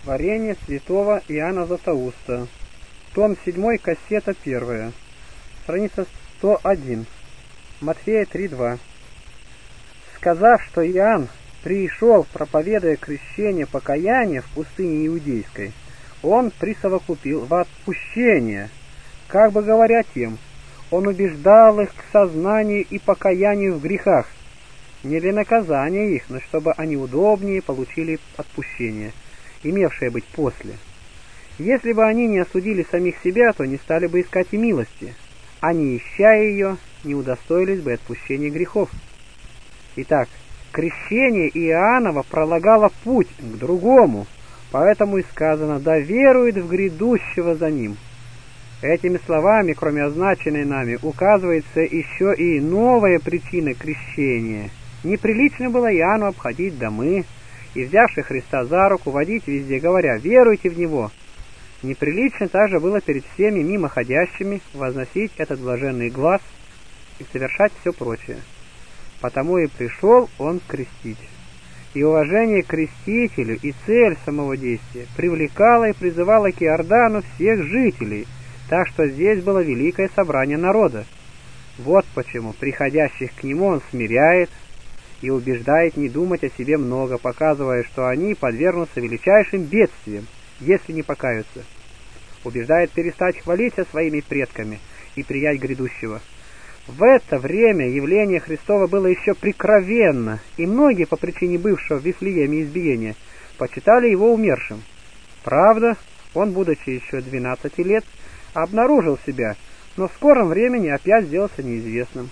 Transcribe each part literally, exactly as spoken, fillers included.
Творение святого Иоанна Златоуста. Том седьмой, кассета первая. Страница сто один. Матфея три два. Сказав, что Иоанн пришел, проповедуя крещение покаяния в пустыне Иудейской, он присовокупил в отпущение, как бы говоря тем, он убеждал их к сознанию и покаянию в грехах, не для наказания их, но чтобы они удобнее получили отпущение, имевшее быть после. Если бы они не осудили самих себя, то не стали бы искать и милости, а не ища ее, не удостоились бы отпущения грехов. Итак, крещение Иоаннова пролагало путь к другому, поэтому и сказано: «Да верует в грядущего за ним». Этими словами, кроме означенной нами, указывается еще и новая причина крещения. Неприлично было Иоанну обходить домы и, взявши Христа за руку, водить везде, говоря: «Веруйте в Него». Неприлично также было перед всеми мимоходящими возносить этот блаженный глас и совершать все прочее. Потому и пришел он крестить. И уважение к крестителю и цель самого действия привлекало и призывало к Иордану всех жителей, так что здесь было великое собрание народа. Вот почему приходящих к нему он смиряет и убеждает не думать о себе много, показывая, что они подвергнутся величайшим бедствиям, если не покаются. Убеждает перестать хвалиться своими предками и приять грядущего. В это время явление Христово было еще прикровенно, и многие, по причине бывшего в Вифлееме избиения, почитали его умершим. Правда, он, будучи еще двенадцати лет, обнаружил себя, но в скором времени опять сделался неизвестным.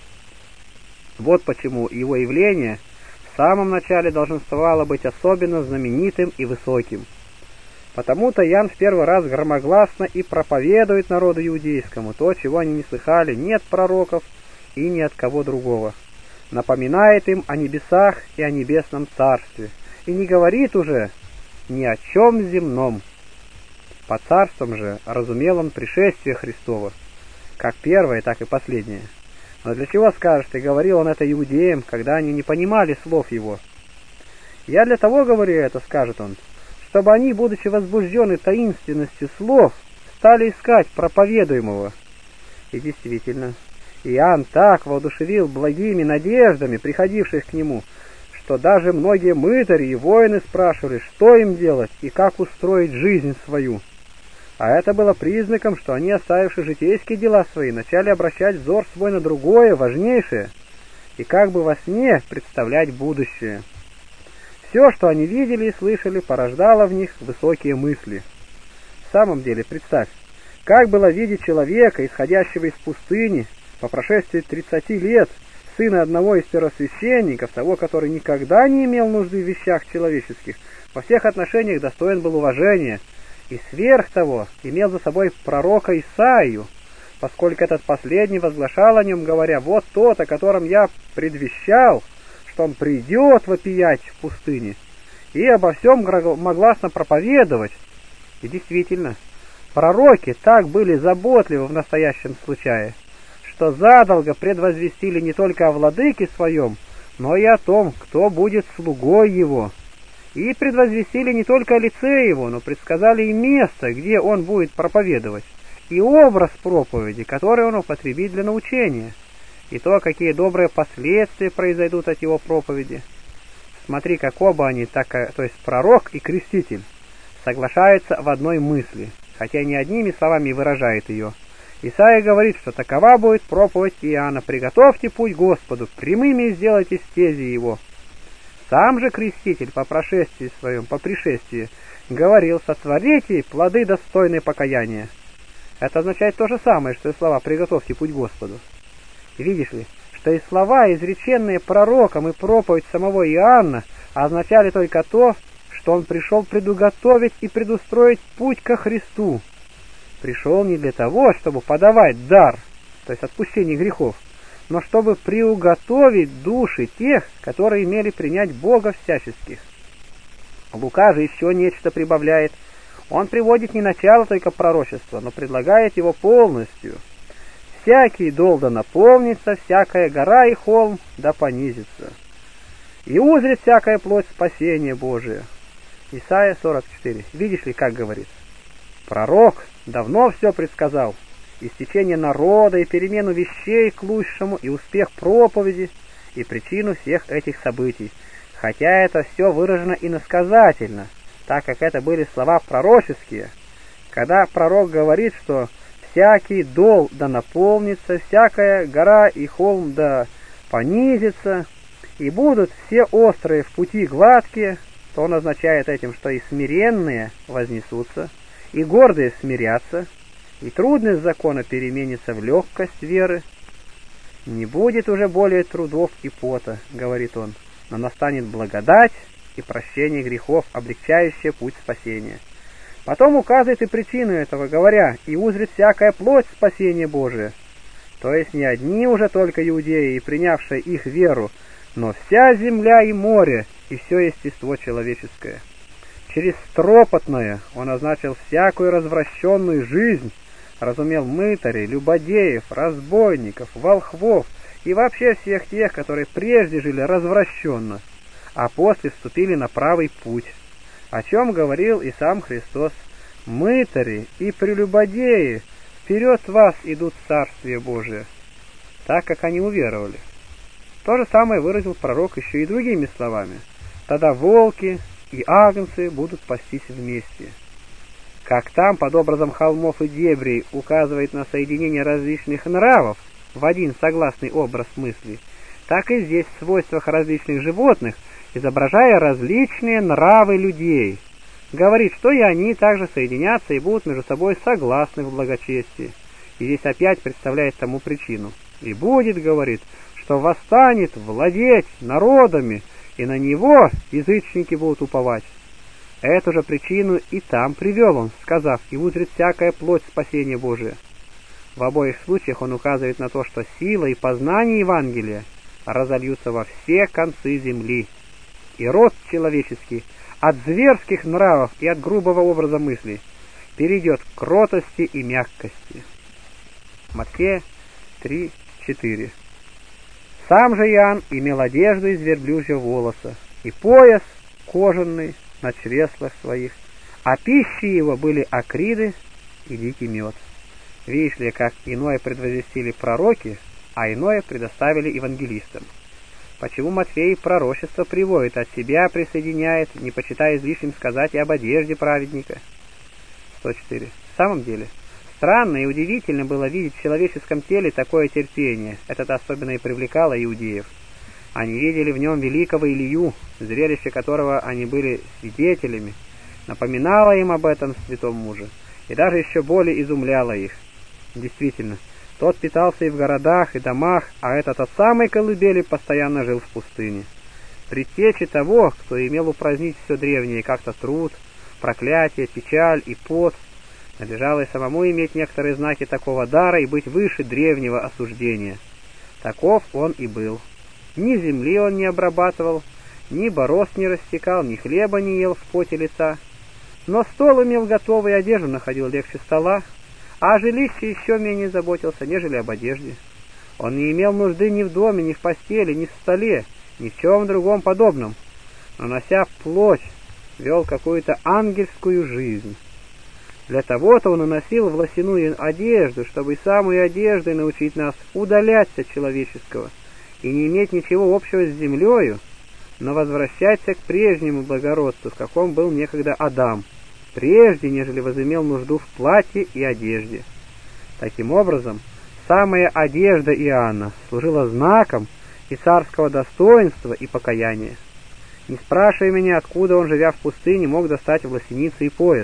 Вот почему его явление в самом начале долженствовало быть особенно знаменитым и высоким. Потому-то Иоанн в первый раз громогласно и проповедует народу иудейскому то, чего они не слыхали ни от пророков и ни от кого другого. Напоминает им о небесах и о небесном царстве, и не говорит уже ни о чем земном. По царствам же разумел он пришествие Христово, как первое, так и последнее. Но для чего, скажешь ты, говорил он это иудеям, когда они не понимали слов его? Я для того говорю это, скажет он, чтобы они, будучи возбуждены таинственностью слов, стали искать проповедуемого. И действительно, Иоанн так воодушевил благими надеждами приходивших к нему, что даже многие мытари и воины спрашивали, что им делать и как устроить жизнь свою. А это было признаком, что они, оставивши житейские дела свои, начали обращать взор свой на другое, важнейшее, и как бы во сне представлять будущее. Все, что они видели и слышали, порождало в них высокие мысли. В самом деле, представь, как было видеть человека, исходящего из пустыни, по прошествии тридцати лет, сына одного из первосвященников, того, который никогда не имел нужды в вещах человеческих, во всех отношениях достоин был уважения, и сверх того имел за собой пророка Исаию, поскольку этот последний возглашал о нем, говоря: «Вот тот, о котором я предвещал, что он придет вопиять в пустыне, и обо всем громогласно проповедовать». И действительно, пророки так были заботливы в настоящем случае, что задолго предвозвестили не только о владыке своем, но и о том, кто будет слугой его. И предвозвестили не только о лице его, но предсказали и место, где он будет проповедовать, и образ проповеди, который он употребит для научения, и то, какие добрые последствия произойдут от его проповеди. Смотри, как оба они, так, то есть пророк и креститель, соглашаются в одной мысли, хотя не одними словами выражает ее. Исаия говорит, что такова будет проповедь Иоанна: «Приготовьте путь Господу, прямыми сделайте стези его». Сам же креститель по прошествии своем, по пришествии, говорил: «Сотворите плоды, достойные покаяния». Это означает то же самое, что и слова «приготовьте путь Господу». Видишь ли, что и слова, изреченные пророком, и проповедь самого Иоанна означали только то, что он пришел предуготовить и предустроить путь ко Христу. Пришел не для того, чтобы подавать дар, то есть отпущение грехов, но чтобы приуготовить души тех, которые имели принять Бога всяческих. Лука же еще нечто прибавляет. Он приводит не начало только пророчества, но предлагает его полностью. «Всякий дол да наполнится, всякая гора и холм да понизится, и узрит всякая плоть спасение Божие». Исайя сорок четыре. Видишь ли, как говорит? Пророк давно все предсказал. Истечение народа и перемену вещей к лучшему, и успех проповеди, и причину всех этих событий. Хотя это все выражено иносказательно, так как это были слова пророческие. Когда пророк говорит, что «всякий дол да наполнится, всякая гора и холм да понизится, и будут все острые в пути гладкие», то он означает этим, что и смиренные вознесутся, и гордые смирятся, и трудность закона переменится в легкость веры. «Не будет уже более трудов и пота», — говорит он, «но настанет благодать и прощение грехов, облегчающее путь спасения». Потом указывает и причину этого, говоря: «И узрит всякая плоть спасение Божие». То есть не одни уже только иудеи, и принявшие их веру, но вся земля и море, и все естество человеческое. Через стропотное он означил всякую развращенную жизнь, разумел мытарей, любодеев, разбойников, волхвов и вообще всех тех, которые прежде жили развращенно, а после вступили на правый путь, о чем говорил и сам Христос: «Мытари и прелюбодеи вперед вас идут в Царствие Божие», так как они уверовали. То же самое выразил пророк еще и другими словами: «Тогда волки и агнцы будут пастись вместе». Как там, под образом холмов и дебрей, указывает на соединение различных нравов в один согласный образ мысли, так и здесь в свойствах различных животных, изображая различные нравы людей, говорит, что и они также соединятся и будут между собой согласны в благочестии. И здесь опять представляет тому причину. «И будет, — говорит, — что восстанет владеть народами, и на него язычники будут уповать». Эту же причину и там привел он, сказав: «И узрит всякая плоть спасения Божия». В обоих случаях он указывает на то, что сила и познание Евангелия разольются во все концы земли, и род человеческий от зверских нравов и от грубого образа мыслей перейдет к кротости и мягкости. Матфея три четыре. Сам же Иоанн имел одежду из верблюжьего волоса и пояс кожаный на чреслах своих, а пищей его были акриды и дикий мед. Видишь ли, как иное предвозвестили пророки, а иное предоставили евангелистам. Почему Матфей пророчество приводит, от себя присоединяет, не почитая излишним сказать и об одежде праведника? сто четыре. В самом деле, странно и удивительно было видеть в человеческом теле такое терпение. Это особенно и привлекало иудеев. Они видели в нем великого Илью, зрелище которого они были свидетелями, напоминало им об этом святом муже, и даже еще более изумляло их. Действительно, тот питался и в городах, и домах, а этот от самой колыбели постоянно жил в пустыне. Предтечи того, кто имел упразднить все древнее, как-то труд, проклятие, печаль и пот, надлежало и самому иметь некоторые знаки такого дара и быть выше древнего осуждения. Таков он и был. Ни земли он не обрабатывал, ни борозд не растекал, ни хлеба не ел в поте лица, но стол имел готовый, одежду находил легче стола, а о жилище еще менее заботился, нежели об одежде. Он не имел нужды ни в доме, ни в постели, ни в столе, ни в чем другом подобном, но, нося плоть, вел какую-то ангельскую жизнь. Для того-то он и носил власяную одежду, чтобы и самой одеждой научить нас удаляться от человеческого и не иметь ничего общего с землею, но возвращаться к прежнему благородству, в каком был некогда Адам, прежде, нежели возымел нужду в платье и одежде. Таким образом, самая одежда Иоанна служила знаком и царского достоинства и покаяния. Не спрашивай меня, откуда он, живя в пустыне, мог достать власеницы и пояс.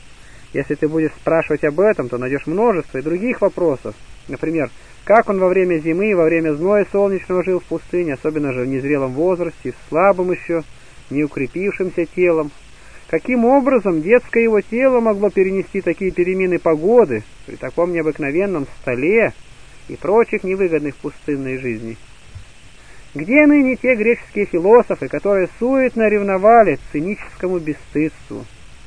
Если ты будешь спрашивать об этом, то найдешь множество и других вопросов. Например, как он во время зимы и во время зноя солнечного жил в пустыне, особенно же в незрелом возрасте, в слабом еще, не укрепившимся телом. Каким образом детское его тело могло перенести такие перемены погоды при таком необыкновенном столе и прочих невыгодных пустынной жизни? Где ныне те греческие философы, которые суетно ревновали циническому бесстыдству?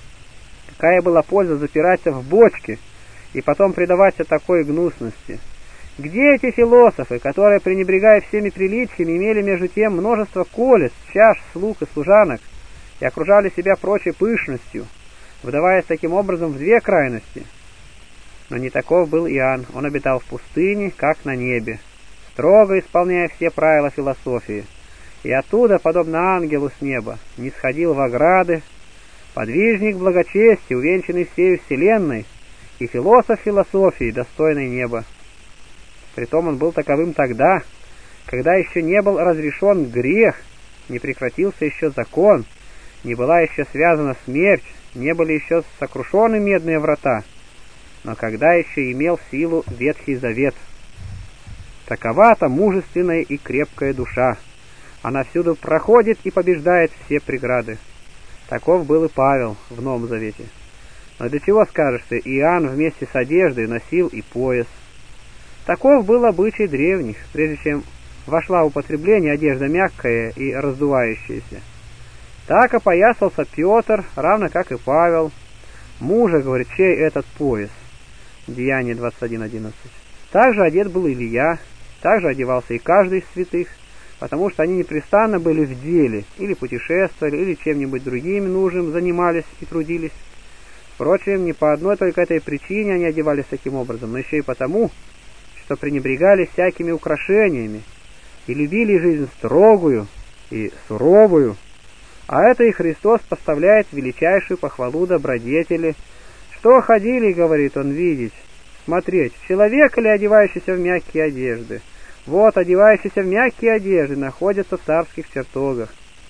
Какая была польза запираться в бочке и потом предаваться такой гнусности? Где эти философы, которые, пренебрегая всеми приличиями, имели между тем множество колес, чаш, слуг и служанок, и окружали себя прочей пышностью, выдаваясь таким образом в две крайности. Но не таков был Иоанн, он обитал в пустыне, как на небе, строго исполняя все правила философии, и оттуда, подобно ангелу с неба, не сходил в ограды, подвижник благочестия, увенчанный всею вселенной, и философ философии, достойный неба. Притом он был таковым тогда, когда еще не был разрешен грех, не прекратился еще закон, не была еще связана смерть, не были еще сокрушены медные врата, но когда еще имел силу Ветхий Завет. Такова-то мужественная и крепкая душа. Она всюду проходит и побеждает все преграды. Таков был и Павел в Новом Завете. Но для чего, скажешь ты, Иоанн вместе с одеждой носил и пояс? Таков был обычай древних, прежде чем вошла в употребление одежда мягкая и раздувающаяся. Так опоясался Петр, равно как и Павел. Мужа, говорит, чей этот пояс? Деяние двадцать один одиннадцать. Также одет был Илья, также одевался и каждый из святых, потому что они непрестанно были в деле, или путешествовали, или чем-нибудь другим нужным занимались и трудились. Впрочем, не по одной только этой причине они одевались таким образом, но еще и потому, что пренебрегали всякими украшениями и любили жизнь строгую и суровую, а это и Христос поставляет величайшую похвалу добродетели. Что ходили, говорит он, видеть, смотреть, человека ли, одевающийся в мягкие одежды? Вот, одевающиеся в мягкие одежды находятся в царских чертогах.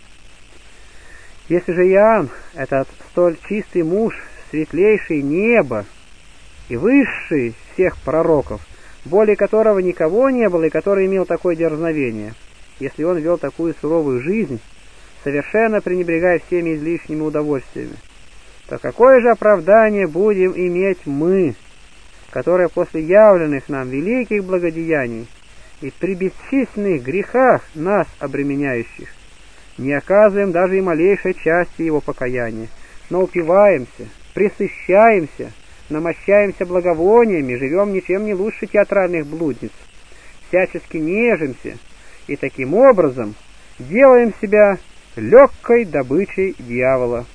Если же Иоанн, этот столь чистый муж, светлейший неба и высший всех пророков, более которого никого не было и который имел такое дерзновение, если он вел такую суровую жизнь, совершенно пренебрегая всеми излишними удовольствиями, то какое же оправдание будем иметь мы, которые после явленных нам великих благодеяний и при бесчисленных грехах нас обременяющих не оказываем даже и малейшей части его покаяния, но упиваемся, пресыщаемся, намощаемся благовониями, живем ничем не лучше театральных блудниц, всячески нежимся и таким образом делаем себя легкой добычей дьявола.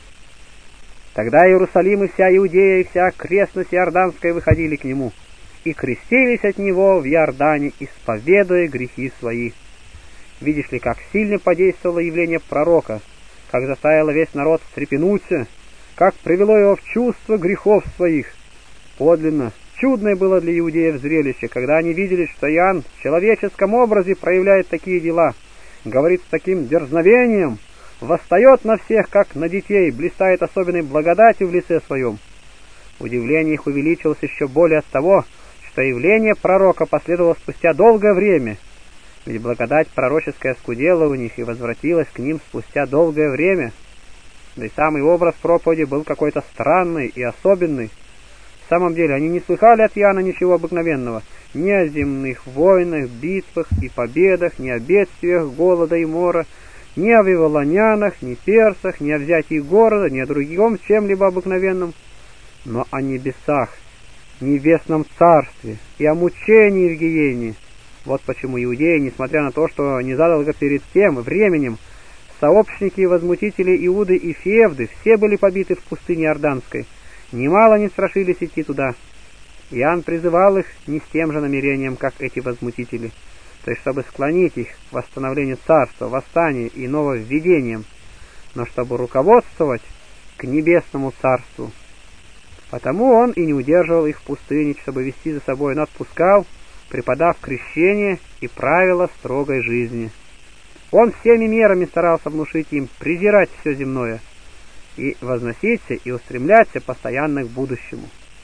Тогда Иерусалим и вся Иудея и вся окрестность Иорданская выходили к нему и крестились от него в Иордане, исповедуя грехи свои. Видишь ли, как сильно подействовало явление пророка, как заставило весь народ встрепенуться, как привело его в чувство грехов своих. Подлинно чудное было для иудеев зрелище, когда они видели, что Иоанн в человеческом образе проявляет такие дела, говорит с таким дерзновением, восстает на всех, как на детей, блистает особенной благодатью в лице своем. Удивление их увеличилось еще более от того, что явление пророка последовало спустя долгое время, ведь благодать пророческая скудела у них и возвратилась к ним спустя долгое время, да и самый образ проповеди был какой-то странный и особенный. В самом деле они не слыхали от Иоанна ничего обыкновенного, ни о земных войнах, битвах и победах, ни о бедствиях, голода и мора, ни о вавилонянах, ни персах, ни о взятии города, ни о другом чем-либо обыкновенном, но о небесах, небесном царстве и о мучении в гиене. Вот почему иудеи, несмотря на то, что незадолго перед тем временем сообщники и возмутители Иуды и Февды все были побиты в пустыне Иорданской, немало не страшились идти туда. Иоанн призывал их не с тем же намерением, как эти возмутители, то есть чтобы склонить их к восстановлению царства, восстанию и нововведениям, но чтобы руководствовать к небесному царству. Потому он и не удерживал их в пустыне, чтобы вести за собой, но отпускал, преподав крещение и правила строгой жизни. Он всеми мерами старался внушить им презирать все земное и возноситься и устремляться постоянно к будущему.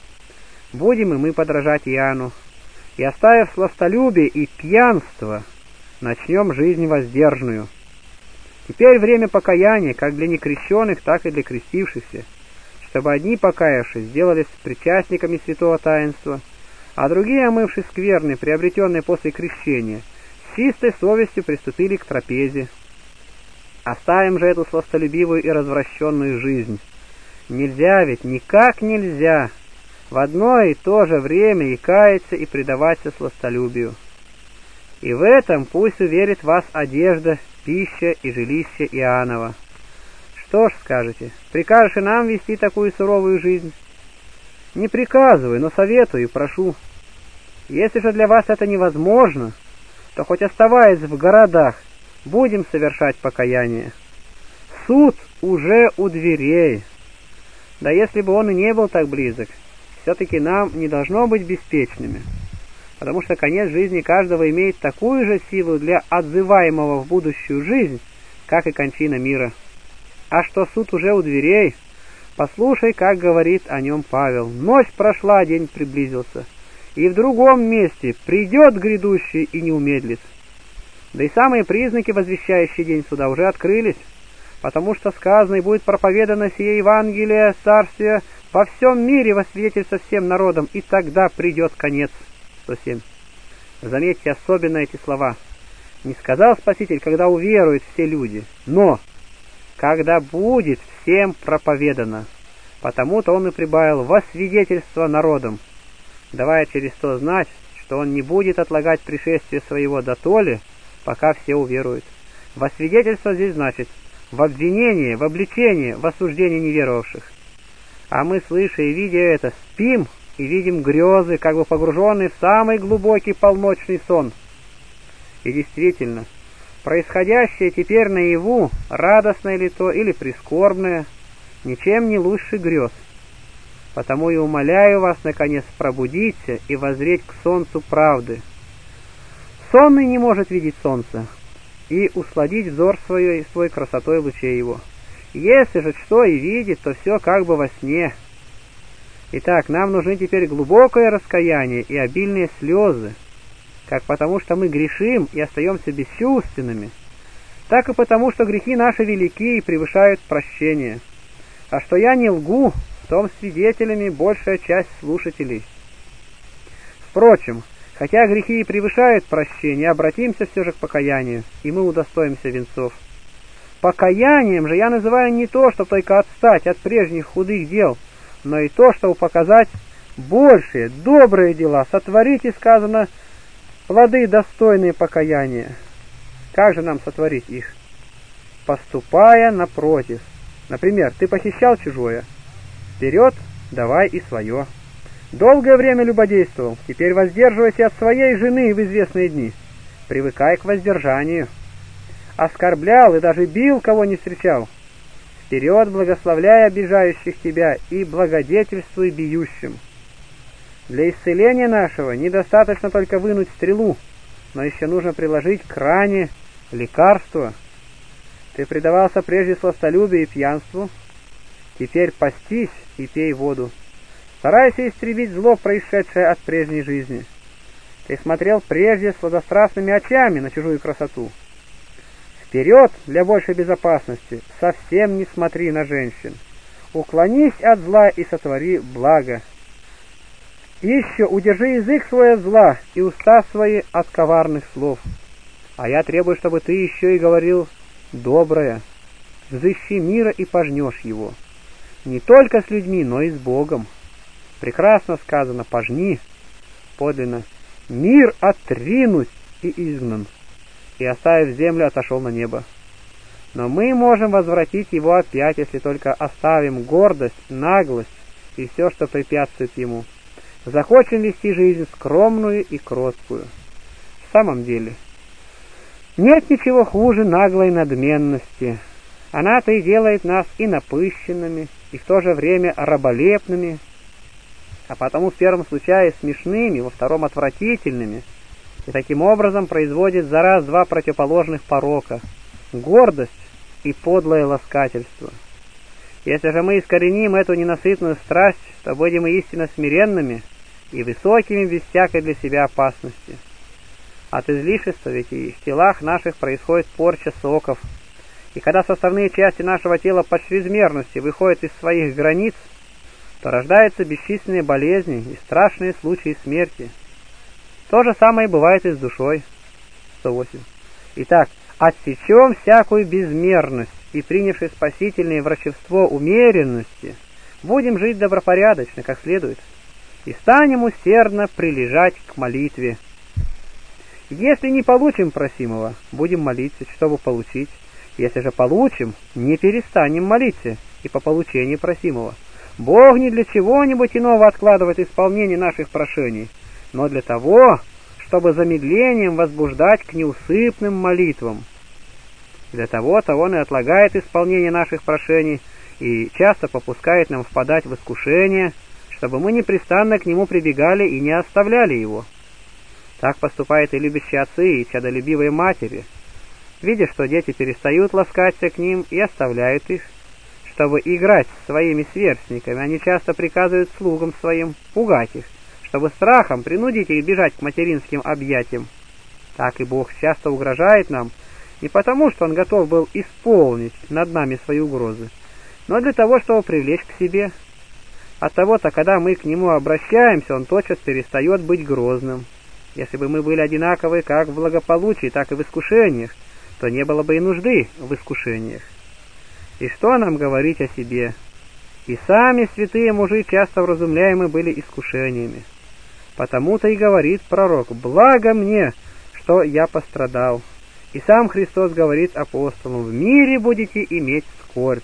Будем и мы подражать Иоанну, и, оставив сластолюбие и пьянство, начнем жизнь воздержную. Теперь время покаяния, как для некрещенных, так и для крестившихся, чтобы одни, покаявшись, сделались причастниками святого таинства, а другие, омывшись скверны, приобретенные после крещения, с чистой совестью приступили к трапезе. Оставим же эту сластолюбивую и развращенную жизнь. Нельзя ведь, никак нельзя в одно и то же время и каяться, и предаваться сластолюбию. И в этом пусть уверит вас одежда, пища и жилище Иоаннова, Что ж, скажете, прикажешь и нам вести такую суровую жизнь? Не приказываю, но советую и прошу. Если же для вас это невозможно, то хоть оставаясь в городах, будем совершать покаяние. Суд уже у дверей. Да если бы он и не был так близок, все-таки нам не должно быть беспечными, потому что конец жизни каждого имеет такую же силу для отзываемого в будущую жизнь, как и кончина мира. А что суд уже у дверей, послушай, как говорит о нем Павел. Ночь прошла, день приблизился, и в другом месте придет грядущий и не умедлит. Да и самые признаки, возвещающие день суда, уже открылись, потому что сказано, и будет проповедано сие Евангелие Царствия во всем мире во свидетельство всем народам, и тогда придет конец. сто семь. Заметьте особенно эти слова. Не сказал Спаситель, когда уверуют все люди, но когда будет всем проповедано. Потому-то он и прибавил во свидетельство народам, давая через то знать, что он не будет отлагать пришествие своего дотоле, пока все уверуют. Во свидетельство здесь значит в обвинение, в обличение, в осуждение неверовавших. А мы, слыша и видя это, спим и видим грезы, как бы погруженные в самый глубокий полночный сон. И действительно, происходящее теперь наяву, радостное ли то или прискорбное, ничем не лучше грез. Потому и умоляю вас, наконец, пробудиться и воззреть к солнцу правды. Сонный не может видеть солнце и усладить взор свой, свой красотой лучей его. Если же что и видит, то все как бы во сне. Итак, нам нужны теперь глубокое раскаяние и обильные слезы, как потому, что мы грешим и остаемся бесчувственными, так и потому, что грехи наши велики и превышают прощение. А что я не лгу, в том свидетелями большая часть слушателей. Впрочем, хотя грехи и превышают прощение, обратимся все же к покаянию, и мы удостоимся венцов. Покаянием же я называю не то, чтобы только отстать от прежних худых дел, но и то, чтобы показать большие, добрые дела, сотворить, и сказано, плоды, достойные покаяния. Как же нам сотворить их? Поступая напротив. Например, ты похищал чужое. Вперед, давай и свое. Долгое время любодействовал, теперь воздерживайся от своей жены в известные дни. Привыкай к воздержанию. Оскорблял и даже бил, кого не встречал. Вперед, благословляй обижающих тебя и благодетельствуй биющим. Для исцеления нашего недостаточно только вынуть стрелу, но еще нужно приложить к ране лекарство. Ты предавался прежде сластолюбию и пьянству, теперь постись и пей воду. Старайся истребить зло, происшедшее от прежней жизни. Ты смотрел прежде сладострастными очами на чужую красоту. Вперед, для большей безопасности, совсем не смотри на женщин. Уклонись от зла и сотвори благо. Еще удержи язык свой от зла и уста свои от коварных слов. А я требую, чтобы ты еще и говорил доброе. Взыщи мира и пожнешь его. Не только с людьми, но и с Богом. Прекрасно сказано, пожни. Подлинно, мир отринуть и изгнан. И, оставив землю, отошел на небо. Но мы можем возвратить его опять, если только оставим гордость, наглость и все, что препятствует ему. Захочем вести жизнь скромную и кроткую. В самом деле, нет ничего хуже наглой надменности. Она-то и делает нас и напыщенными, и в то же время раболепными, а потому в первом случае смешными, во втором отвратительными, и таким образом производит за раз два противоположных порока – гордость и подлое ласкательство. Если же мы искореним эту ненасытную страсть, то будем истинно смиренными и высокими без всякой для себя опасности. От излишества ведь и в телах наших происходит порча соков, и когда составные части нашего тела по чрезмерности выходят из своих границ, то рождаются бесчисленные болезни и страшные случаи смерти. То же самое бывает и с душой. сто восемь. Итак, отсечем всякую безмерность и, принявши спасительное врачевство умеренности, будем жить добропорядочно, как следует, и станем усердно прилежать к молитве. Если не получим просимого, будем молиться, чтобы получить. Если же получим, не перестанем молиться и по получении просимого. Бог не для чего-нибудь иного откладывает исполнение наших прошений, но для того, чтобы замедлением возбуждать к неусыпным молитвам. Для того-то Он и отлагает исполнение наших прошений и часто попускает нам впадать в искушение, чтобы мы непрестанно к Нему прибегали и не оставляли Его. Так поступают и любящие отцы, и чадолюбивые матери, видя, что дети перестают ласкаться к ним и оставляют их, чтобы играть с своими сверстниками. Они часто приказывают слугам своим пугать их, чтобы страхом принудить их бежать к материнским объятиям. Так и Бог часто угрожает нам, не потому, что Он готов был исполнить над нами свои угрозы, но для того, чтобы привлечь к себе. От того-то, когда мы к Нему обращаемся, Он тотчас перестает быть грозным. Если бы мы были одинаковы как в благополучии, так и в искушениях, то не было бы и нужды в искушениях. И что нам говорить о себе? И сами святые мужи часто вразумляемы были искушениями. Потому-то и говорит пророк: «Благо мне, что я пострадал». И сам Христос говорит апостолам: «В мире будете иметь скорбь».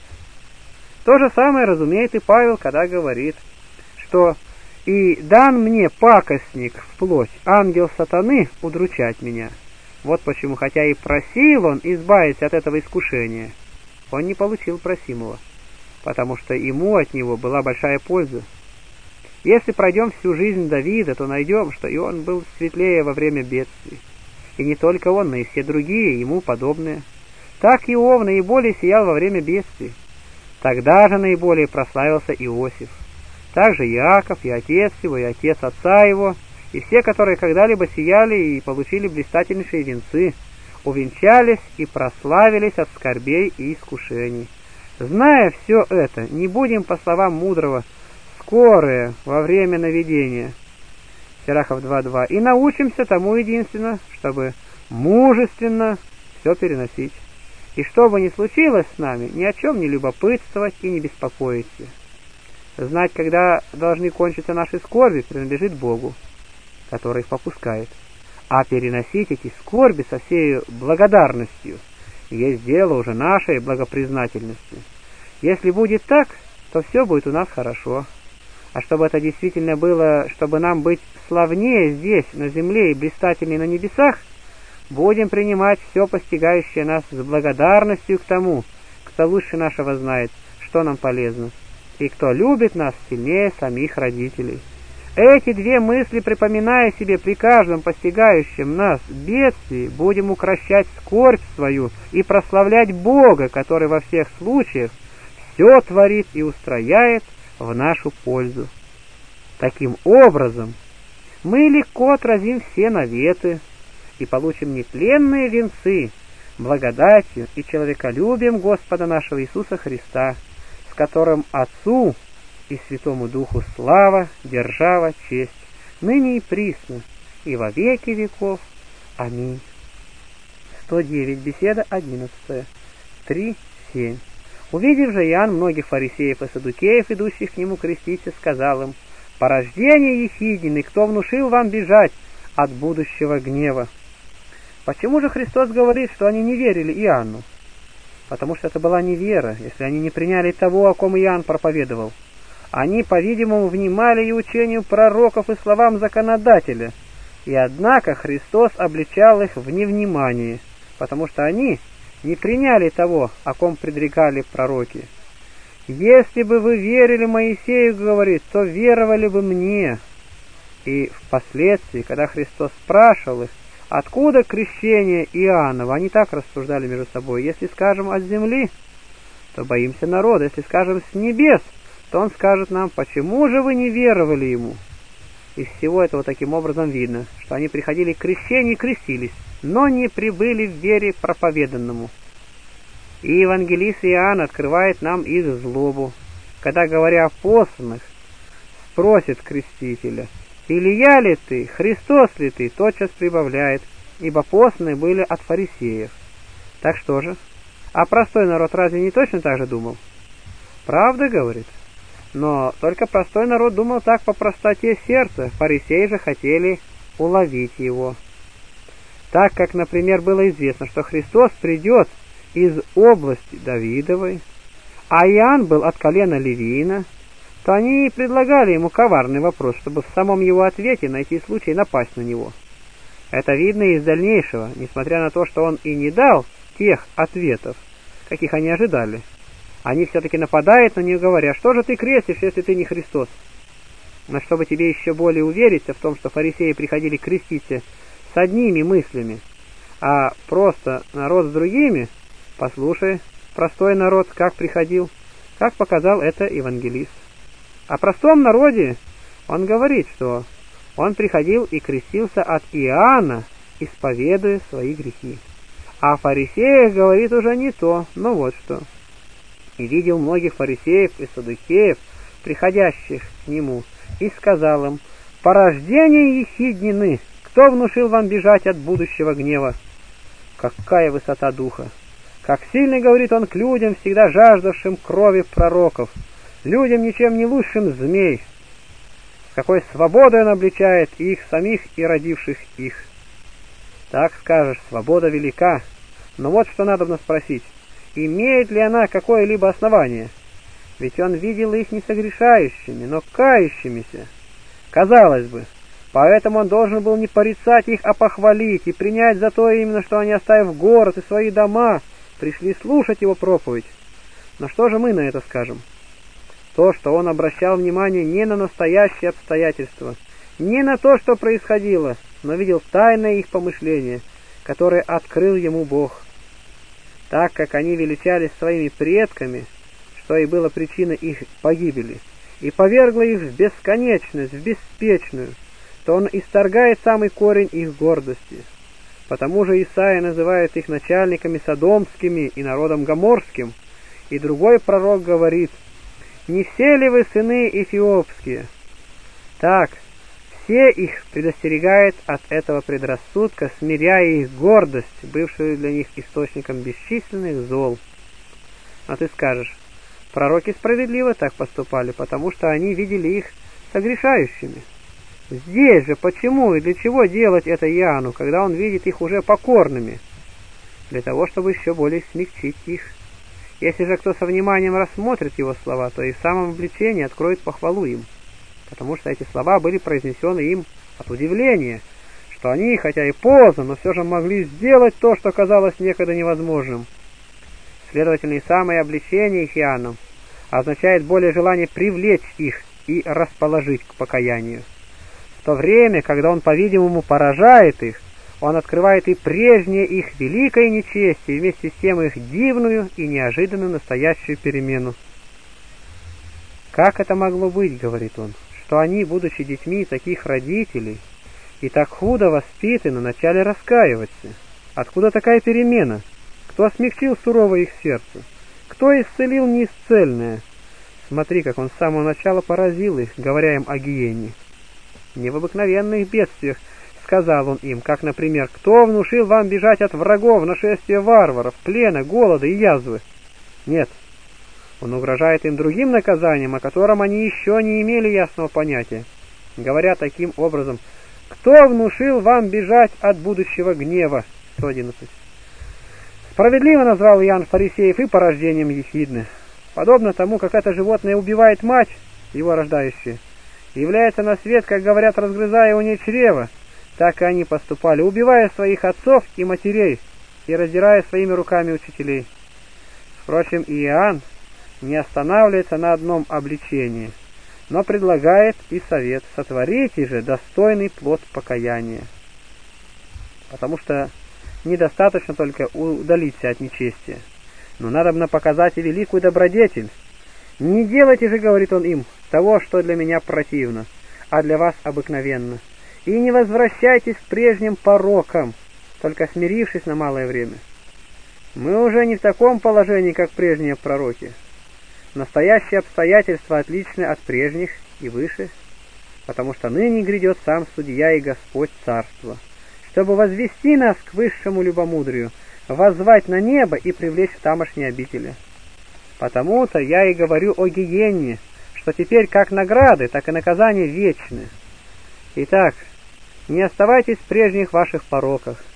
То же самое разумеет и Павел, когда говорит, что «И дан мне пакостник вплоть, ангел сатаны, удручать меня». Вот почему, хотя и просил он избавиться от этого искушения, он не получил просимого, потому что ему от него была большая польза. Если пройдем всю жизнь Давида, то найдем, что и он был светлее во время бедствий. И не только он, но и все другие, ему подобные. Так Иов наиболее сиял во время бедствий. Тогда же наиболее прославился Иосиф. Также Иаков, и отец его, и отец отца его, и все, которые когда-либо сияли и получили блистательнейшие венцы, увенчались и прославились от скорбей и искушений. Зная все это, не будем, по словам мудрого, скорые во время наведения, Сирахов два два, и научимся тому единственно, чтобы мужественно все переносить. И что бы ни случилось с нами, ни о чем не любопытствовать и не беспокоиться. Знать, когда должны кончиться наши скорби, принадлежит Богу, который их попускает. А переносить эти скорби со всей благодарностью есть дело уже нашей благопризнательности. Если будет так, то все будет у нас хорошо. А чтобы это действительно было, чтобы нам быть славнее здесь, на земле, и блистательнее на небесах, будем принимать все постигающее нас с благодарностью к тому, кто лучше нашего знает, что нам полезно, и кто любит нас сильнее самих родителей. Эти две мысли, припоминая себе при каждом постигающем нас бедствии, будем укрощать скорбь свою и прославлять Бога, который во всех случаях все творит и устрояет в нашу пользу. Таким образом, мы легко отразим все наветы и получим нетленные венцы благодатью и человеколюбием Господа нашего Иисуса Христа, с которым Отцу и Святому Духу слава, держава, честь, ныне и присно, и во веки веков. Аминь. сто девять. Беседа одиннадцатая. три семь. Увидев же Иоанн многих фарисеев и саддукеев, идущих к нему креститься, сказал им: «Порождение ехидины, кто внушил вам бежать от будущего гнева?» Почему же Христос говорит, что они не верили Иоанну? Потому что это была невера, если они не приняли того, о ком Иоанн проповедовал. Они, по-видимому, внимали и учению пророков, и словам законодателя, и однако Христос обличал их в невнимании, потому что они не приняли того, о ком предрекали пророки. «Если бы вы верили Моисею, — говорит, — то веровали бы мне». И впоследствии, когда Христос спрашивал их, откуда крещение Иоаннова, они так рассуждали между собой: если скажем от земли, то боимся народа, если скажем с небес, то он скажет нам: почему же вы не веровали ему? Из всего этого таким образом видно, что они приходили к крещению и крестились, но не прибыли в вере проповеданному. И евангелист Иоанн открывает нам их злобу, когда, говоря о посланных, спросит крестителя: «Илия ли ты, Христос ли ты?» Тотчас прибавляет: «Ибо посланные были от фарисеев». Так что же? А простой народ разве не точно так же думал? Правда, говорит? Но только простой народ думал так по простоте сердца, фарисеи же хотели уловить его. Так как, например, было известно, что Христос придет из области Давидовой, а Иоанн был от колена Левиина, то они предлагали ему коварный вопрос, чтобы в самом его ответе найти случай напасть на него. Это видно из дальнейшего, несмотря на то, что он и не дал тех ответов, каких они ожидали. Они все-таки нападают на него, говоря: что же ты крестишь, если ты не Христос? Но чтобы тебе еще более увериться в том, что фарисеи приходили креститься с одними мыслями, а просто народ с другими, послушай, простой народ как приходил, как показал это евангелист. О простом народе он говорит, что он приходил и крестился от Иоанна, исповедуя свои грехи. А о фарисеях говорит уже не то, но вот что. И видел многих фарисеев и саддукеев, приходящих к нему, и сказал им: порождение ехиднины, кто внушил вам бежать от будущего гнева? Какая высота духа! Как сильно говорит он к людям, всегда жаждавшим крови пророков, людям ничем не лучшим змей. С какой свободой он обличает их самих и родивших их. Так скажешь, свобода велика, но вот что надобно спросить: имеет ли она какое-либо основание? Ведь он видел их не согрешающими, но кающимися. Казалось бы, поэтому он должен был не порицать их, а похвалить и принять за то именно, что они, оставив город и свои дома, пришли слушать его проповедь. Но что же мы на это скажем? То, что он обращал внимание не на настоящие обстоятельства, не на то, что происходило, но видел тайное их помышление, которое открыл ему Бог. Так как они величались своими предками, что и было причиной их погибели, и повергло их в бесконечность, в беспечную, то он исторгает самый корень их гордости. Потому же Исаия называет их начальниками содомскими и народом гоморским, и другой пророк говорит: «Не все ли вы сыны эфиопские?» Так, все их предостерегает от этого предрассудка, смиряя их гордость, бывшую для них источником бесчисленных зол. А ты скажешь: пророки справедливо так поступали, потому что они видели их согрешающими. Здесь же почему и для чего делать это Иоанну, когда он видит их уже покорными? Для того, чтобы еще более смягчить их. Если же кто со вниманием рассмотрит его слова, то и в самом обличении откроет похвалу им, потому что эти слова были произнесены им от удивления, что они, хотя и поздно, но все же могли сделать то, что казалось некогда невозможным. Следовательно, и самое обличение их Иоанном означает более желание привлечь их и расположить к покаянию. В то время, когда он, по-видимому, поражает их, он открывает и прежнее их великое нечестие, и вместе с тем их дивную и неожиданную настоящую перемену. «Как это могло быть, — говорит он, — что они, будучи детьми таких родителей и так худо воспитаны, начали раскаиваться? Откуда такая перемена? Кто смягчил суровое их сердце? Кто исцелил неисцельное? Смотри, как он с самого начала поразил их, говоря им о гиене. Не в обыкновенных бедствиях, — сказал он им, — как, например, кто внушил вам бежать от врагов, нашествия варваров, плена, голода и язвы? Нет, он угрожает им другим наказанием, о котором они еще не имели ясного понятия, говоря таким образом: кто внушил вам бежать от будущего гнева? сто одиннадцать. Справедливо назвал Иоанн фарисеев и порождением ехидны. Подобно тому, как это животное убивает мать, его рождающее, является на свет, как говорят, разгрызая у ней чрево, так и они поступали, убивая своих отцов и матерей и раздирая своими руками учителей. Впрочем, Иоанн не останавливается на одном обличении, но предлагает и совет: сотворите же достойный плод покаяния. Потому что недостаточно только удалиться от нечестия, но надобно показать и великую добродетель. Не делайте же, говорит он им, того, что для меня противно, а для вас обыкновенно, и не возвращайтесь к прежним порокам, только смирившись на малое время. Мы уже не в таком положении, как прежние пророки. Настоящие обстоятельства отличны от прежних и выше, потому что ныне грядет сам Судья и Господь Царства, чтобы возвести нас к высшему любомудрию, воззвать на небо и привлечь в тамошние обители. Потому-то я и говорю о гиенне, что теперь как награды, так и наказания вечны. Итак, не оставайтесь в прежних ваших пороках,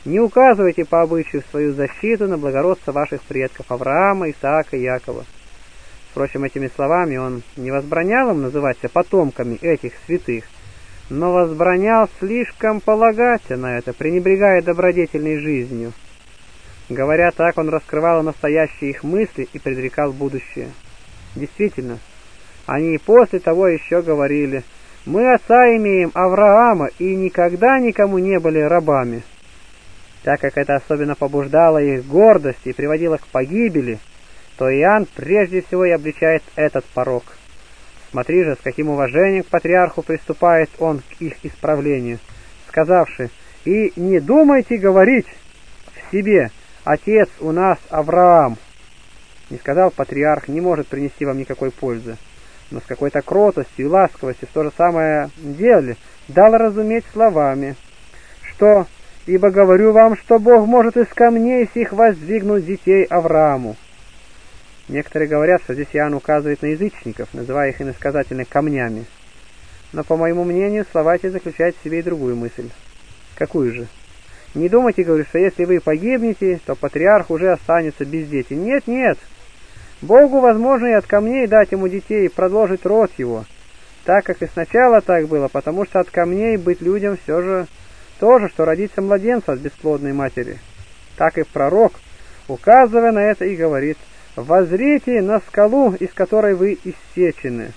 Не указывайте по обычаю свою защиту на благородство ваших предков Авраама, Исаака и Якова». Впрочем, этими словами он не возбранял им называться потомками этих святых, но возбранял слишком полагаться на это, пренебрегая добродетельной жизнью. Говоря так, он раскрывал настоящие их мысли и предрекал будущее. Действительно, они и после того еще говорили: «Мы отца имеем Авраама и никогда никому не были рабами». Так как это особенно побуждало их гордость и приводило к погибели, то Иоанн прежде всего и обличает этот порок. Смотри же, с каким уважением к патриарху приступает он к их исправлению, сказавши: «И не думайте говорить в себе: отец у нас Авраам». Не сказал патриарх: «Не может принести вам никакой пользы», но с какой-то кротостью и ласковостью в то же самое деле дал разуметь словами, что «ибо говорю вам, что Бог может из камней сих воздвигнуть детей Аврааму». Некоторые говорят, что здесь Иоанн указывает на язычников, называя их иносказательно камнями. Но, по моему мнению, слова эти заключают в себе и другую мысль. Какую же? Не думайте, говорю, что если вы погибнете, то патриарх уже останется без детей. Нет, нет. Богу возможно и от камней дать ему детей и продолжить род его, так как и сначала так было, потому что от камней быть людям все же то же, что родиться младенцу от бесплодной матери. Так и пророк, указывая на это, и говорит: «Воззрите на скалу, из которой вы иссечены».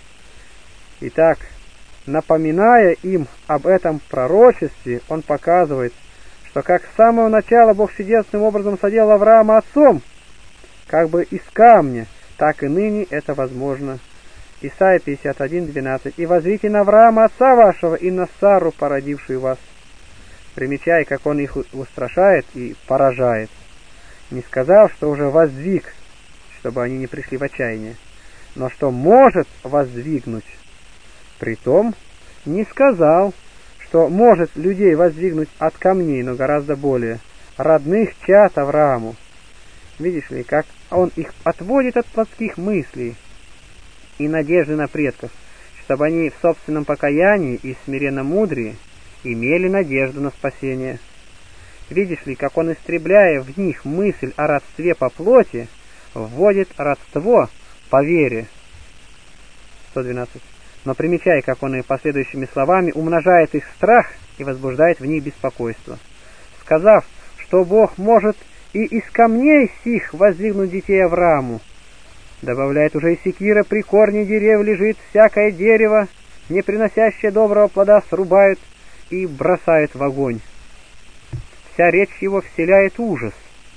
Итак, напоминая им об этом пророчестве, он показывает, что как с самого начала Бог чудесным образом соделал Авраама отцом, как бы из камня, так и ныне это возможно. Исайя пятьдесят один, двенадцать. «И воззрите на Авраама отца вашего и на Сару, породившую вас». Примечай, как он их устрашает и поражает, не сказав, что уже воздвиг, чтобы они не пришли в отчаяние, но что может воздвигнуть. Притом не сказал, что может людей воздвигнуть от камней, но гораздо более родных чад Аврааму. Видишь ли, как он их отводит от плотских мыслей и надежды на предков, чтобы они в собственном покаянии и смиренно мудрее имели надежду на спасение. Видишь ли, как он, истребляя в них мысль о родстве по плоти, вводит родство по вере. сто двенадцать. Но примечай, как он и последующими словами умножает их страх и возбуждает в них беспокойство, сказав, что Бог может и из камней сих воздвигнуть детей Аврааму. Добавляет уже: «И секира при корне дерев лежит, всякое дерево, не приносящее доброго плода, срубают и бросают в огонь». Вся речь его вселяет ужас,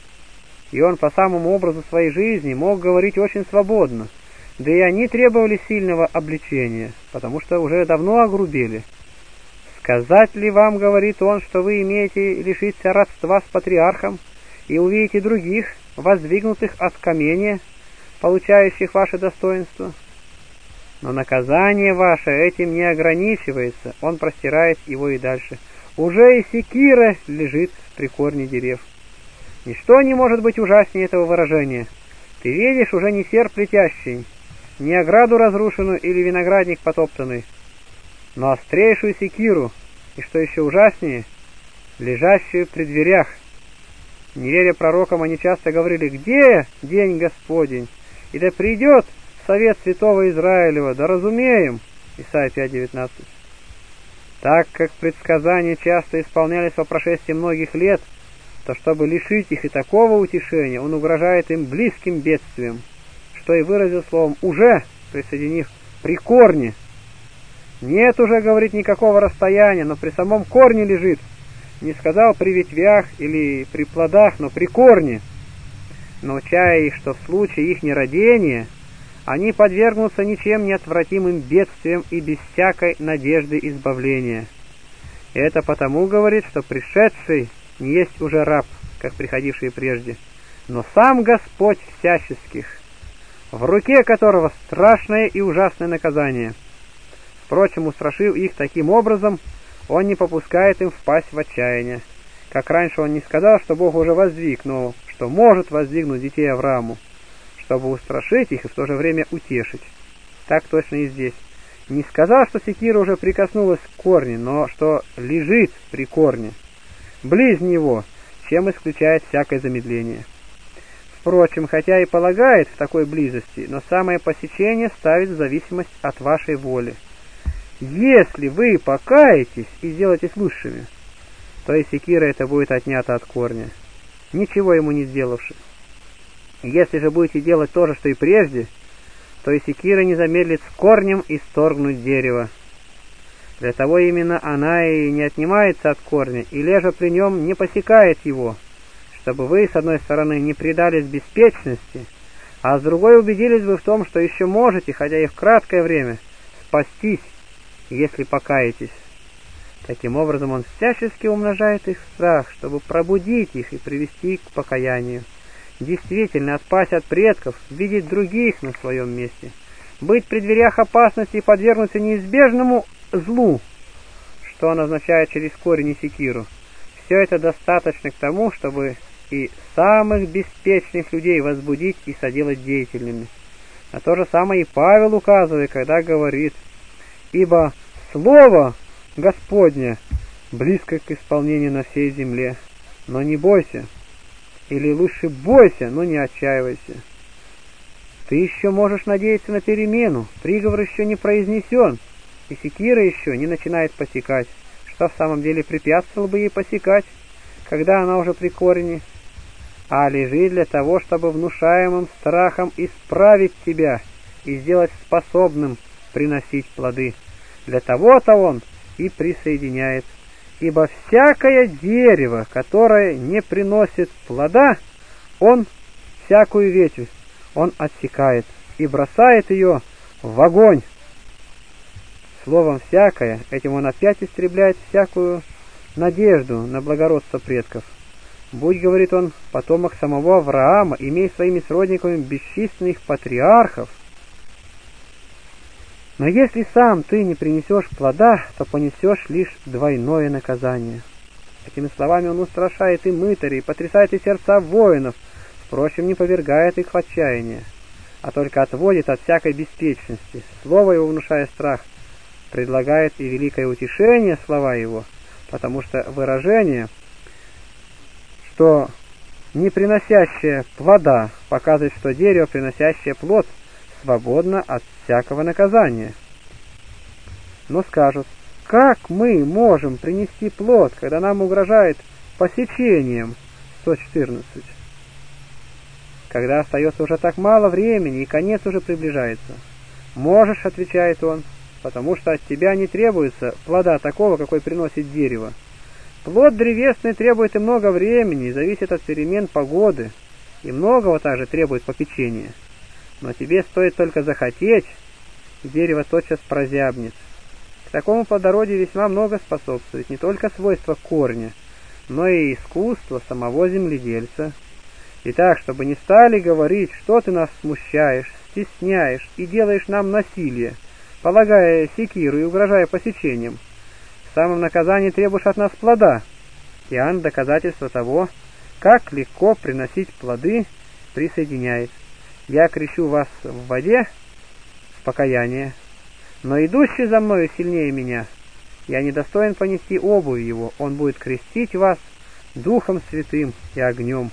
и он по самому образу своей жизни мог говорить очень свободно, да и они требовали сильного обличения, потому что уже давно огрубели. «Сказать ли вам, — говорит он, — что вы имеете лишиться родства с патриархом и увидите других, воздвигнутых от камня, получающих ваше достоинство? Но наказание ваше этим не ограничивается», он простирает его и дальше: «уже и секира лежит при корне дерев». Ничто не может быть ужаснее этого выражения. Ты видишь уже не серп летящий, не ограду разрушенную или виноградник потоптанный, но острейшую секиру, и что еще ужаснее, лежащую при дверях. Не веря пророкам, они часто говорили: «Где день Господень? И да придет совет святого Израилева, да разумеем». Исайя пять, девятнадцать. Так как предсказания часто исполнялись по прошествии многих лет, то чтобы лишить их и такого утешения, он угрожает им близким бедствием, что и выразил словом «уже», присоединив «при корне». Нет уже, говорит, никакого расстояния, но при самом корне лежит. Не сказал при ветвях или при плодах, но при корне. Научая их, что в случае их нерадения они подвергнутся ничем не отвратимым бедствиям и без всякой надежды избавления. Это потому, говорит, что пришедший не есть уже раб, как приходившие прежде, но сам Господь всяческих, в руке которого страшное и ужасное наказание. Впрочем, устрашив их таким образом, он не попускает им впасть в отчаяние. Как раньше он не сказал, что Бог уже воздвиг, но что может воздвигнуть детей Аврааму, чтобы устрашить их и в то же время утешить. Так точно и здесь. Не сказал, что секира уже прикоснулась к корню, но что лежит при корне, близ него, чем чем исключает всякое замедление. Впрочем, хотя и полагает в такой близости, но самое посещение ставит в зависимость от вашей воли. Если вы покаетесь и сделаетесь лучшими, то и секира это будет отнято от корня, ничего ему не сделавши. Если же будете делать то же, что и прежде, то и секира не замедлит с корнем исторгнуть дерево. Для того именно она и не отнимается от корня, и лежа при нем не посекает его, чтобы вы, с одной стороны, не предались беспечности, а с другой убедились бы в том, что еще можете, хотя и в краткое время, спастись, если покаетесь. Таким образом, он всячески умножает их страх, чтобы пробудить их и привести к покаянию. Действительно, отпасть от предков, видеть других на своем месте, быть при дверях опасности и подвергнуться неизбежному злу, что он означает через корень и секиру. Все это достаточно к тому, чтобы и самых беспечных людей возбудить и соделать деятельными. На то же самое и Павел указывает, когда говорит: «Ибо Слово Господне близко к исполнению на всей земле, но не бойся». Или лучше бойся, но не отчаивайся. Ты еще можешь надеяться на перемену, приговор еще не произнесен, и секира еще не начинает посекать, что в самом деле препятствовало бы ей посекать, когда она уже при корне, а лежит для того, чтобы внушаемым страхом исправить тебя и сделать способным приносить плоды. Для того-то он и присоединяет. Ибо всякое дерево, которое не приносит плода, он, всякую ветвь, он отсекает и бросает ее в огонь. Словом «всякое» этим он опять истребляет всякую надежду на благородство предков. Будь, говорит он, потомок самого Авраама, имей своими сродниками бесчисленных патриархов. Но если сам ты не принесешь плода, то понесешь лишь двойное наказание. Этими словами он устрашает и мытарей, потрясает и сердца воинов, впрочем, не повергает их в отчаяние, а только отводит от всякой беспечности. Слово его, внушая страх, предлагает и великое утешение слова его, потому что выражение, что не приносящее плода, показывает, что дерево, приносящее плод, свободно от всякого наказания. Но скажут: как мы можем принести плод, когда нам угрожает посечением? сто четырнадцать. Когда остается уже так мало времени и конец уже приближается. Можешь, отвечает он, потому что от тебя не требуется плода такого, какой приносит дерево. Плод древесный требует и много времени, и зависит от перемен погоды, и многого также требует попечения. Но тебе стоит только захотеть, и дерево тотчас прозябнет. К такому плодородию весьма много способствует не только свойства корня, но и искусство самого земледельца. Итак, чтобы не стали говорить, что ты нас смущаешь, стесняешь и делаешь нам насилие, полагая секиру и угрожая посечением, в самом наказании требуешь от нас плода. Иоанн доказательство того, как легко приносить плоды, присоединяет. Я крещу вас в воде, в покаяние, но идущий за мною сильнее меня, я недостоин понести обувь его, он будет крестить вас Духом Святым и огнем.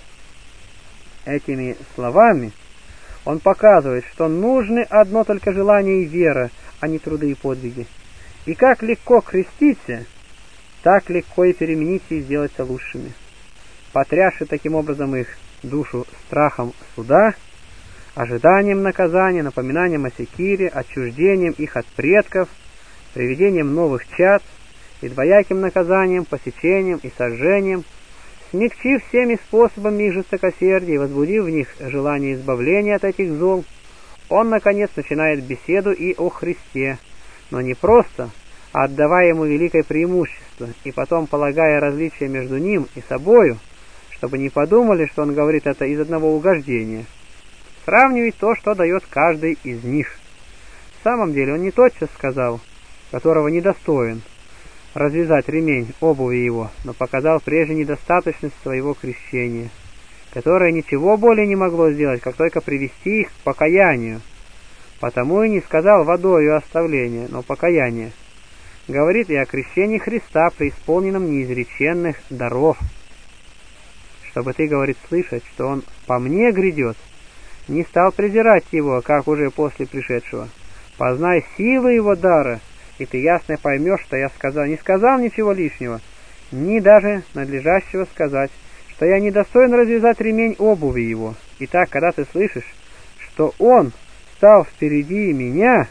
Этими словами он показывает, что нужны одно только желание и вера, а не труды и подвиги. И как легко креститься, так легко и перемениться и сделаться лучшими. Потрясши таким образом их душу страхом суда, ожиданием наказания, напоминанием о секире, отчуждением их от предков, приведением новых чад и двояким наказанием, посечением и сожжением, смягчив всеми способами их жестокосердия и возбудив в них желание избавления от этих зол, он, наконец, начинает беседу и о Христе, но не просто, а отдавая ему великое преимущество, и потом полагая различия между ним и собою, чтобы не подумали, что он говорит это из одного угождения, сравнивать то, что дает каждый из них. В самом деле он не тотчас сказал, которого недостоин развязать ремень обуви его, но показал прежде недостаточность своего крещения, которое ничего более не могло сделать, как только привести их к покаянию. Потому и не сказал водою оставления, но покаяние. Говорит и о крещении Христа, преисполненном неизреченных даров. чтобы ты, говорит, слышать, что он по мне грядет, не стал презирать его, как уже после пришедшего. Познай силу его дара, и ты ясно поймешь, что я сказал, не сказал ничего лишнего, ни даже надлежащего сказать, что я недостоин развязать ремень обуви его. Итак, когда ты слышишь, что он стал впереди меня,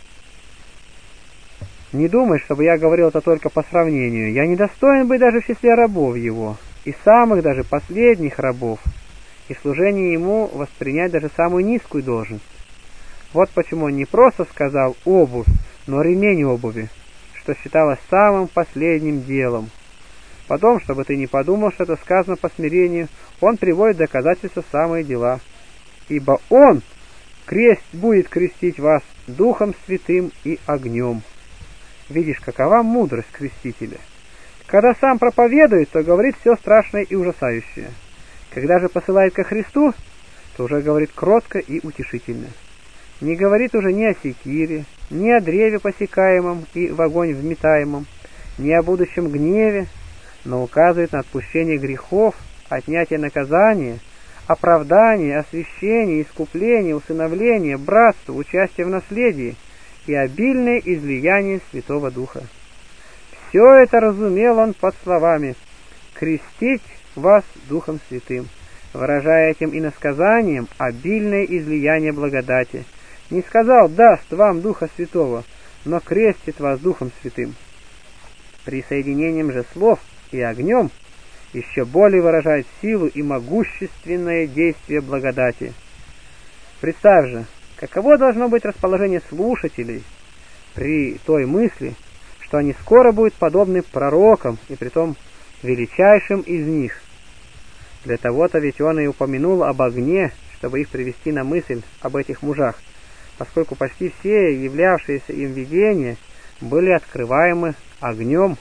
не думай, чтобы я говорил это только по сравнению. Я недостоин быть даже в числе рабов его, и самых даже последних рабов, и служение ему воспринять даже самую низкую должность. Вот почему он не просто сказал обувь, но ремень обуви, что считалось самым последним делом. Потом, чтобы ты не подумал, что это сказано по смирению, он приводит доказательства самые дела. Ибо он крест будет крестить вас Духом Святым и огнем. Видишь, какова мудрость крестителя. Когда сам проповедует, то говорит все страшное и ужасающее. Когда же посылает ко Христу, то уже говорит кротко и утешительно. Не говорит уже ни о секире, ни о древе посекаемом и в огонь вметаемом, ни о будущем гневе, но указывает на отпущение грехов, отнятие наказания, оправдание, освящение, искупление, усыновление, братство, участие в наследии и обильное излияние Святого Духа. Все это разумел он под словами «крестить вас Духом Святым», выражая этим иносказанием обильное излияние благодати. Не сказал «даст вам Духа Святого», но крестит вас Духом Святым. Присоединением же слов и огнем еще более выражает силу и могущественное действие благодати. Представь же, каково должно быть расположение слушателей при той мысли, что они скоро будут подобны пророкам, и притом величайшим из них. Для того-то ведь он и упомянул об огне, чтобы их привести на мысль об этих мужах, поскольку почти все являвшиеся им видения были открываемы огнем.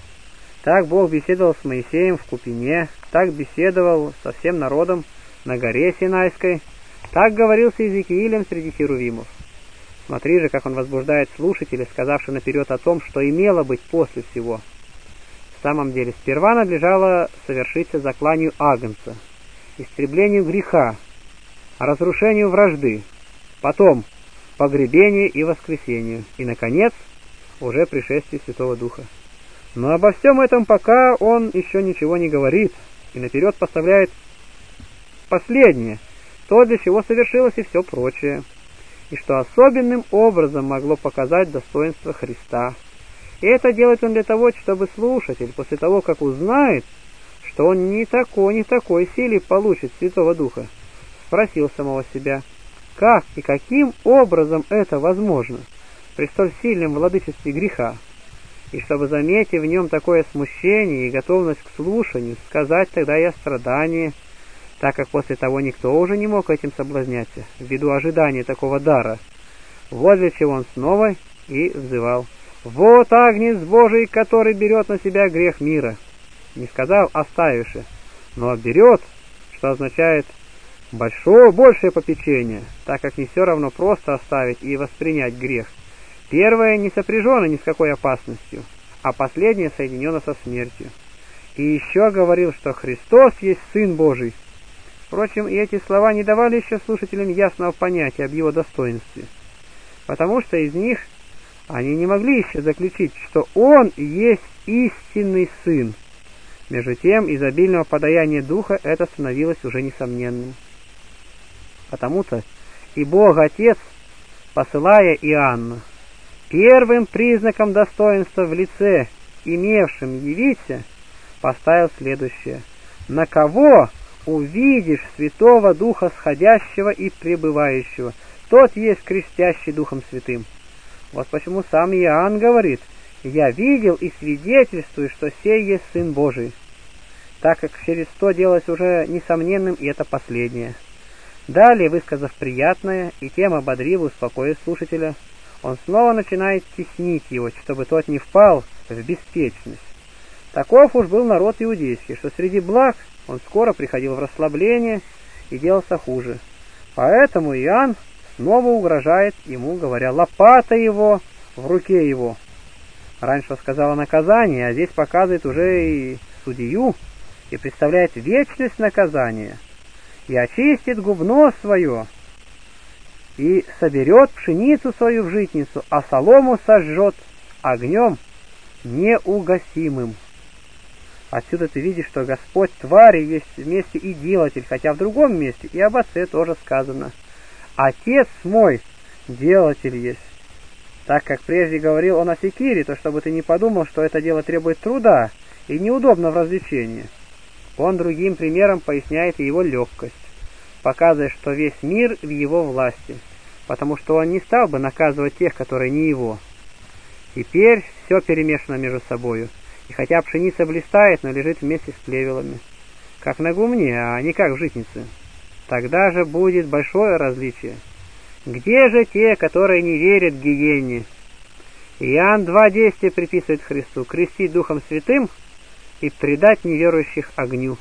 Так Бог беседовал с Моисеем в Купине, так беседовал со всем народом на горе Синайской, так говорил с Иезекиилем среди херувимов. Смотри же, как он возбуждает слушателей, сказавши наперед о том, что имело быть после всего. В самом деле, сперва надлежало совершиться закланию Агнца, истреблению греха, разрушению вражды, потом погребению и воскресению, и, наконец, уже пришествие Святого Духа. Но обо всем этом пока он еще ничего не говорит, и наперед поставляет последнее, то, для чего совершилось и все прочее, и что особенным образом могло показать достоинство Христа. И это делает он для того, чтобы слушатель, после того, как узнает, что он не такой, не такой силе получит Святого Духа, спросил самого себя, как и каким образом это возможно при столь сильном владычестве греха, и чтобы, заметив в нем такое смущение и готовность к слушанию, сказать тогда и о страдании, так как после того никто уже не мог этим соблазняться, ввиду ожидания такого дара. Вот для чего он снова и взывал: «Вот Агнец Божий, который берет на себя грех мира». Не сказал «оставивши», но «берет», что означает большое, большее попечение, так как не все равно просто оставить и воспринять грех. Первое не сопряжено ни с какой опасностью, а последнее соединено со смертью. И еще говорил, что Христос есть Сын Божий. Впрочем, и эти слова не давали еще слушателям ясного понятия об его достоинстве, потому что из них они не могли еще заключить, что Он есть истинный Сын. Между тем, из обильного подаяния Духа это становилось уже несомненным. Потому-то и Бог Отец, посылая Иоанна, первым признаком достоинства в лице, имевшим явиться, поставил следующее: «На кого увидишь Святого Духа сходящего и пребывающего, тот есть крестящий Духом Святым». Вот почему сам Иоанн говорит: «Я видел и свидетельствую, что сей есть Сын Божий», так как через то делалось уже несомненным и это последнее. Далее, высказав приятное и тем ободрив и успокоив слушателя, он снова начинает теснить его, чтобы тот не впал в беспечность. Таков уж был народ иудейский, что среди благ он скоро приходил в расслабление и делался хуже. Поэтому Иоанн снова угрожает ему, говоря: «Лопата его в руке его». Раньше сказал о наказании, а здесь показывает уже и судью, и представляет вечность наказания, и очистит гумно свое, и соберет пшеницу свою в житницу, а солому сожжет огнем неугасимым. Отсюда ты видишь, что Господь твари есть вместе и делатель, хотя в другом месте и об Отце тоже сказано. Отец мой делатель есть. Так как прежде говорил он о секире, то чтобы ты не подумал, что это дело требует труда и неудобно в развлечении. Он другим примером поясняет и его легкость, показывая, что весь мир в его власти, потому что он не стал бы наказывать тех, которые не его. Теперь все перемешано между собою, и хотя пшеница блистает, но лежит вместе с плевелами, как на гумне, а не как в житнице. Тогда же будет большое различие. Где же те, которые не верят гиене? Иоанн два действия приписывает Христу: крестить Духом Святым и предать неверующих огню.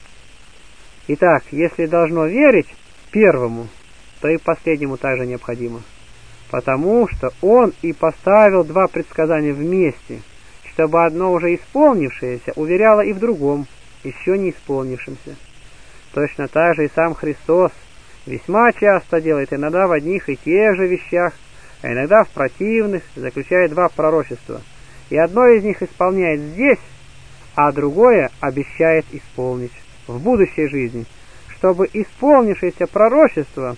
Итак, если должно верить первому, то и последнему также необходимо, потому что он и поставил два предсказания вместе, чтобы одно уже исполнившееся уверяло и в другом, еще не исполнившемся. Точно так же и сам Христос весьма часто делает иногда в одних и тех же вещах, а иногда в противных, заключая два пророчества, и одно из них исполняет здесь, а другое обещает исполнить в будущей жизни, чтобы исполнившееся пророчество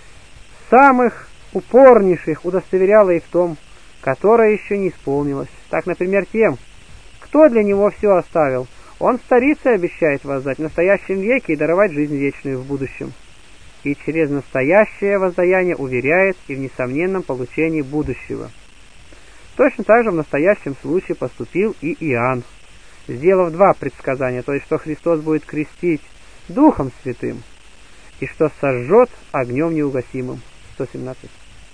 самых упорнейших удостоверяло и в том, которое еще не исполнилось. Так, например, тем, кто для него все оставил, он старице обещает воздать в настоящем веке и даровать жизнь вечную в будущем. И через настоящее воздаяние уверяет и в несомненном получении будущего. Точно так же в настоящем случае поступил и Иоанн, сделав два предсказания, то есть, что Христос будет крестить Духом Святым и что сожжет огнем неугасимым. сто семнадцать.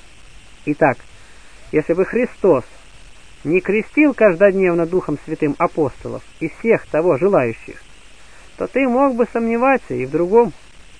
Итак, если бы Христос не крестил каждодневно Духом Святым апостолов и всех того желающих, то ты мог бы сомневаться и в другом.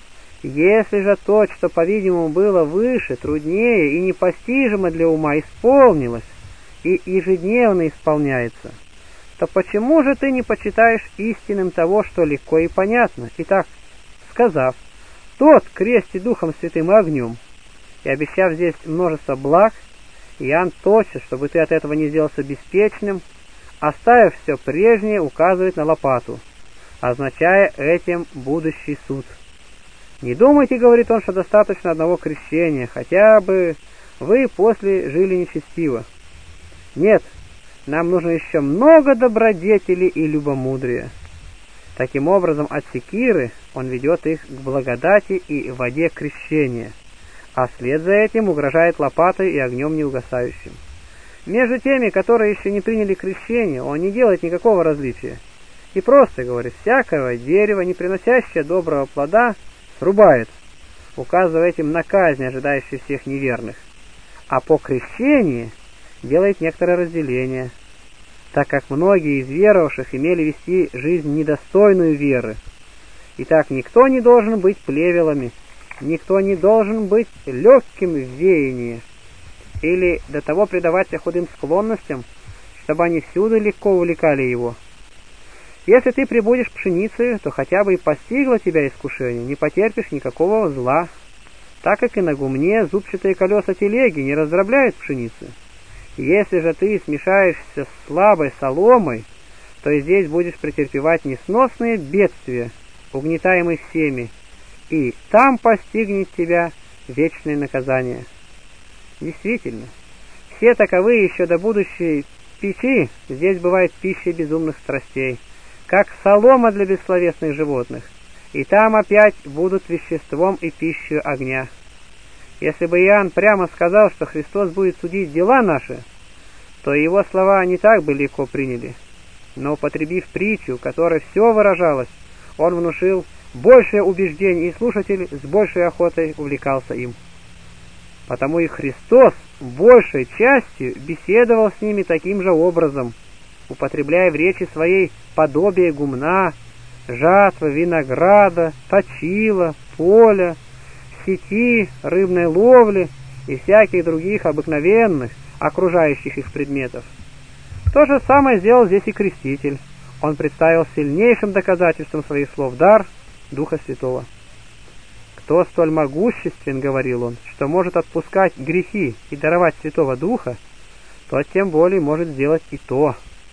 Если же то, что, по-видимому, было выше, труднее и непостижимо для ума, исполнилось и ежедневно исполняется, то почему же ты не почитаешь истинным того, что легко и понятно? Итак, сказав: тот крестит Духом Святым и огнем, и обещав здесь множество благ, Иоанн тотчас, чтобы ты от этого не сделался беспечным, оставив все прежнее, указывает на лопату, означая этим будущий суд. Не думайте, говорит он, что достаточно одного крещения, хотя бы вы после жили нечестиво. Нет, нам нужно еще много добродетели и любомудрия. Таким образом, от секиры он ведет их к благодати и воде крещения, а вслед за этим угрожает лопатой и огнем неугасающим. Между теми, которые еще не приняли крещение, он не делает никакого различия, и просто говорит: всякого дерева, не приносящее доброго плода, срубает, указывая этим на казнь, ожидающую всех неверных. А по крещении делает некоторое разделение, так как многие из веровавших имели вести жизнь недостойную веры. Итак, никто не должен быть плевелами, никто не должен быть легким в веянии, или до того предаваться худым склонностям, чтобы они всюду легко увлекали его. Если ты прибудешь пшеницей, то хотя бы и постигло тебя искушение, не потерпишь никакого зла, так как и на гумне зубчатые колеса телеги не раздробляют пшеницы. Если же ты смешаешься с слабой соломой, то и здесь будешь претерпевать несносные бедствия, угнетаемые всеми, и там постигнет тебя вечное наказание. Действительно, все таковые еще до будущей печи здесь бывает пищей безумных страстей, как солома для бессловесных животных, и там опять будут веществом и пищей огня. Если бы Иоанн прямо сказал, что Христос будет судить дела наши, то его слова не так бы легко приняли, но, употребив притчу, которой все выражалось, он внушил большее убеждение, и слушатель с большей охотой увлекался им. Потому и Христос большей частью беседовал с ними таким же образом, употребляя в речи своей подобие гумна, жатвы, винограда, точила, поля, сети, рыбной ловли и всяких других обыкновенных, окружающих их предметов. То же самое сделал здесь и креститель, он представил сильнейшим доказательством своих слов дар Духа Святого. «Кто столь могуществен, — говорил он, — что может отпускать грехи и даровать Святого Духа, тот тем более может сделать и то».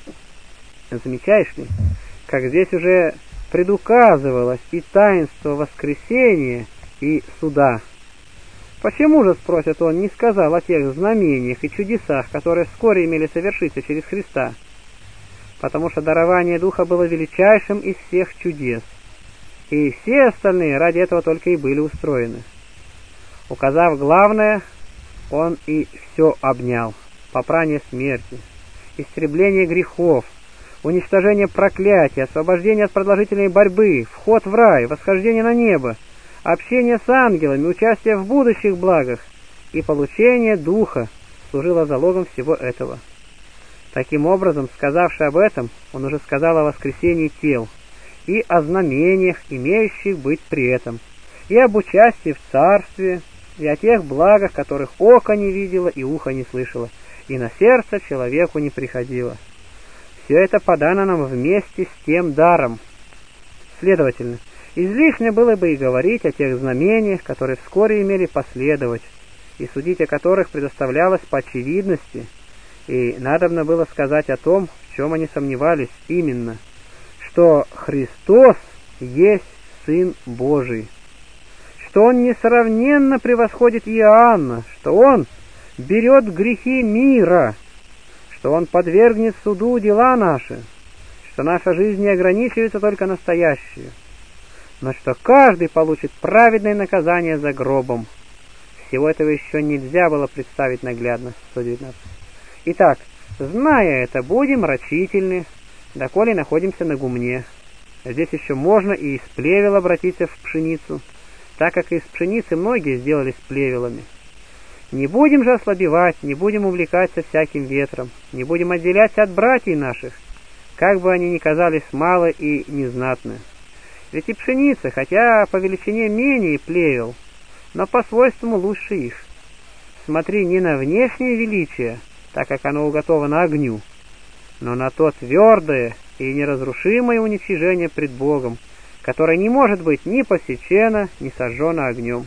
Замечаешь ли, как здесь уже предуказывалось и таинство воскресения, и суда? Почему же, спросит он, не сказал о тех знамениях и чудесах, которые вскоре имели совершиться через Христа? Потому что дарование Духа было величайшим из всех чудес, и все остальные ради этого только и были устроены. Указав главное, он и все обнял: попрание смерти, истребление грехов, уничтожение проклятия, освобождение от продолжительной борьбы, вход в рай, восхождение на небо, общение с ангелами, участие в будущих благах и получение Духа служило залогом всего этого. Таким образом, сказавши об этом, он уже сказал о воскресении тел и о знамениях, имеющих быть при этом, и об участии в Царстве, и о тех благах, которых око не видело и ухо не слышало, и на сердце человеку не приходило. Все это подано нам вместе с тем даром. Следовательно, излишне было бы и говорить о тех знамениях, которые вскоре имели последовать, и судить о которых предоставлялось по очевидности, и надобно было сказать о том, в чем они сомневались, именно, что Христос есть Сын Божий, что Он несравненно превосходит Иоанна, что Он берет грехи мира, что Он подвергнет суду дела наши, что наша жизнь не ограничивается только настоящей, но что каждый получит праведное наказание за гробом. Всего этого еще нельзя было представить наглядно. сто девятнадцать. Итак, зная это, будем рачительны, доколе находимся на гумне. Здесь еще можно и из плевел обратиться в пшеницу, так как из пшеницы многие сделались плевелами. Не будем же ослабевать, не будем увлекаться всяким ветром, не будем отделяться от братьев наших, как бы они ни казались мало и незнатны. Ведь и пшеница, хотя по величине менее плевел, но по свойству лучше их. Смотри не на внешнее величие, так как оно уготовано огню, но на то твердое и неразрушимое уничижение пред Богом, которое не может быть ни посечено, ни сожжено огнем.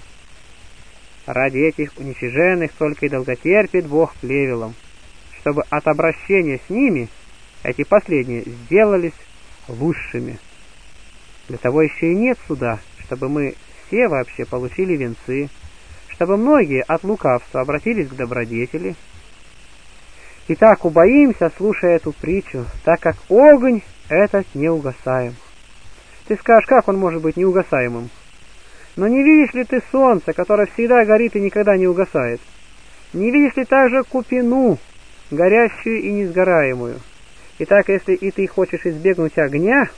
Ради этих уничиженных только и долготерпит Бог плевелом, чтобы от обращения с ними эти последние сделались лучшими. Для того еще и нет суда, чтобы мы все вообще получили венцы, чтобы многие от лукавства обратились к добродетели. Итак, убоимся, слушая эту притчу, так как огонь этот неугасаем. Ты скажешь, как он может быть неугасаемым? Но не видишь ли ты солнце, которое всегда горит и никогда не угасает? Не видишь ли также купину, горящую и несгораемую? Итак, если и ты хочешь избегнуть огня,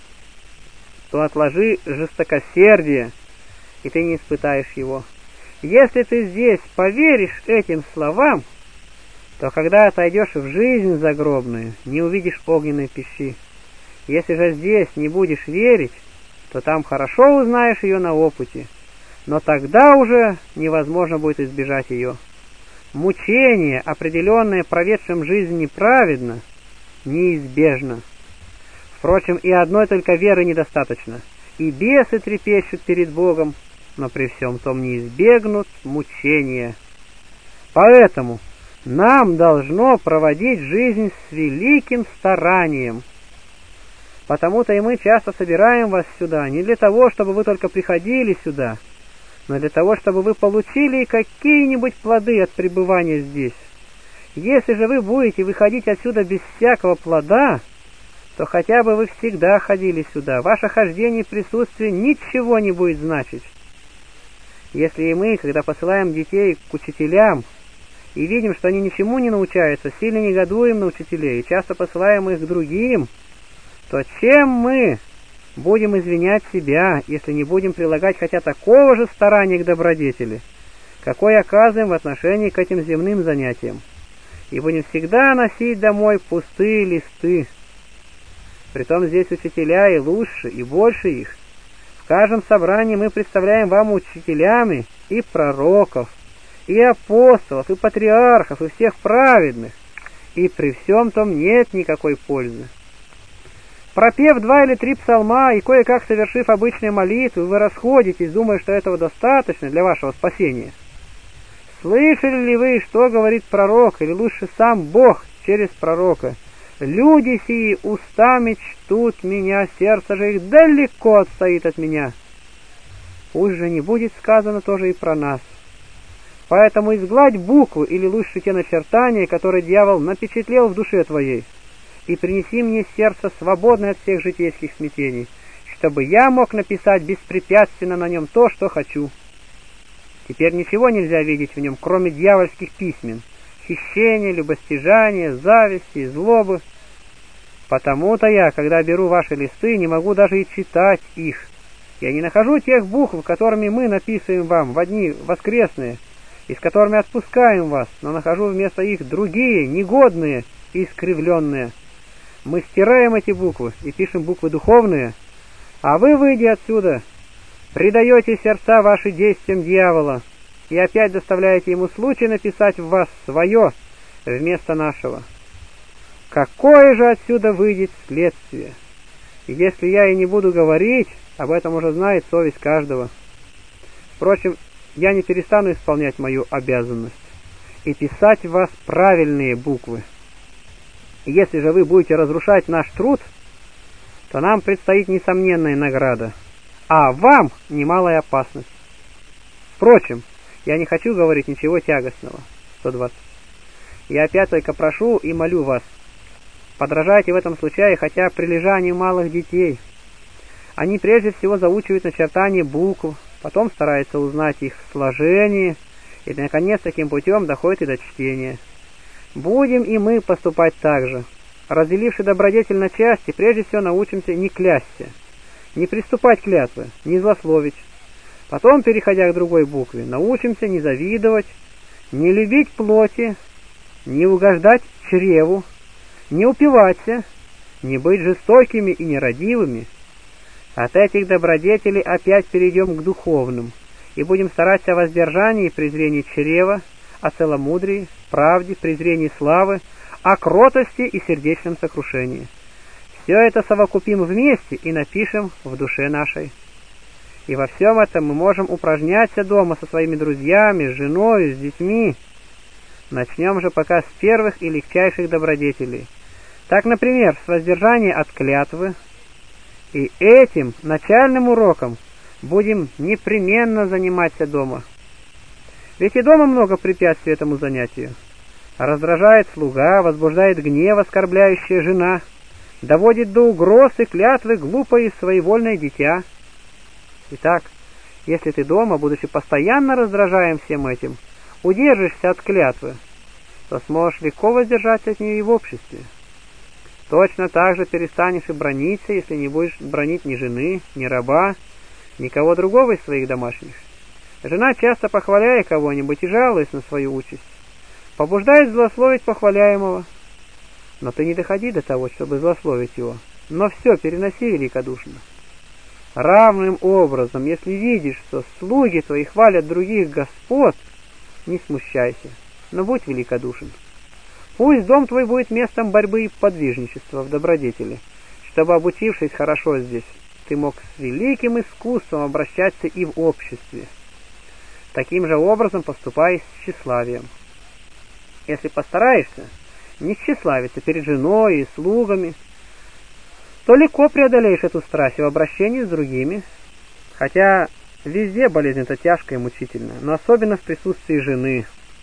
то отложи жестокосердие, и ты не испытаешь его. Если ты здесь поверишь этим словам, то когда отойдешь в жизнь загробную, не увидишь огненной пищи. Если же здесь не будешь верить, то там хорошо узнаешь ее на опыте, но тогда уже невозможно будет избежать ее. Мучение, определенное проведшим жизнь неправедно, неизбежно. Впрочем, и одной только веры недостаточно. И бесы трепещут перед Богом, но при всем том не избегнут мучения. Поэтому нам должно проводить жизнь с великим старанием. Потому-то и мы часто собираем вас сюда, не для того, чтобы вы только приходили сюда, но для того, чтобы вы получили какие-нибудь плоды от пребывания здесь. Если же вы будете выходить отсюда без всякого плода, то хотя бы вы всегда ходили сюда, ваше хождение и присутствие ничего не будет значить. Если и мы, когда посылаем детей к учителям, и видим, что они ничему не научаются, сильно негодуем на учителей, и часто посылаем их к другим, то чем мы будем извинять себя, если не будем прилагать хотя такого же старания к добродетели, какой оказываем в отношении к этим земным занятиям, и будем всегда носить домой пустые листы? Притом здесь учителя и лучше, и больше их. В каждом собрании мы представляем вам учителями и пророков, и апостолов, и патриархов, и всех праведных, и при всем том нет никакой пользы. Пропев два или три псалма и кое-как совершив обычные молитвы, вы расходитесь, думая, что этого достаточно для вашего спасения. Слышали ли вы, что говорит пророк, или лучше сам Бог через пророка? Люди сии устами чтут меня, сердце же их далеко отстоит от меня. Пусть же не будет сказано тоже и про нас. Поэтому изгладь буквы, или лучше те начертания, которые дьявол напечатлел в душе твоей, и принеси мне сердце свободное от всех житейских смятений, чтобы я мог написать беспрепятственно на нем то, что хочу. Теперь ничего нельзя видеть в нем, кроме дьявольских письмен, хищения, любостяжания, зависти, злобы. Потому-то я, когда беру ваши листы, не могу даже и читать их. Я не нахожу тех букв, которыми мы написываем вам в одни воскресные, и с которыми отпускаем вас, но нахожу вместо их другие, негодные и искривленные. Мы стираем эти буквы и пишем буквы духовные, а вы, выйдя отсюда, предаете сердца ваши действиям дьявола и опять доставляете ему случай написать в вас свое вместо нашего. Какое же отсюда выйдет следствие? Если я и не буду говорить, об этом уже знает совесть каждого. Впрочем, я не перестану исполнять мою обязанность и писать в вас правильные буквы. Если же вы будете разрушать наш труд, то нам предстоит несомненная награда, а вам немалая опасность. Впрочем, я не хочу говорить ничего тягостного. сто двадцать. Я опять только прошу и молю вас, подражайте в этом случае хотя прилежанию малых детей. Они прежде всего заучивают начертание букв, потом стараются узнать их сложение, и, наконец, таким путем доходят и до чтения. Будем и мы поступать так же. Разделивши добродетель на части, прежде всего научимся не клясться, не приступать к клятве, не злословить. Потом, переходя к другой букве, научимся не завидовать, не любить плоти, не угождать чреву, не упиваться, не быть жестокими и нерадивыми. От этих добродетелей опять перейдем к духовным и будем стараться о воздержании и презрении чрева, о целомудрии, правде, презрении славы, о кротости и сердечном сокрушении. Все это совокупим вместе и напишем в душе нашей. И во всем этом мы можем упражняться дома со своими друзьями, с женой, с детьми. Начнем же пока с первых и легчайших добродетелей. Так, например, с воздержания от клятвы. И этим начальным уроком будем непременно заниматься дома. Ведь и дома много препятствий этому занятию. Раздражает слуга, возбуждает гнев оскорбляющая жена, доводит до угроз и клятвы глупое и своевольное дитя. Итак, если ты дома, будучи постоянно раздражаем всем этим, удержишься от клятвы, то сможешь легко воздержаться от нее и в обществе. Точно так же перестанешь и браниться, если не будешь бранить ни жены, ни раба, никого другого из своих домашних. Жена, часто похваляя кого-нибудь и жалуясь на свою участь, побуждает злословить похваляемого. Но ты не доходи до того, чтобы злословить его, но все переноси великодушно. Равным образом, если видишь, что слуги твои хвалят других господ, не смущайся, но будь великодушен. Пусть дом твой будет местом борьбы и подвижничества в добродетели, чтобы, обучившись хорошо здесь, ты мог с великим искусством обращаться и в обществе. Таким же образом поступай с тщеславием. Если постараешься не тщеславиться перед женой и слугами, то легко преодолеешь эту страсть в обращении с другими, хотя везде болезнь эта тяжкая и мучительная, но особенно в присутствии жены.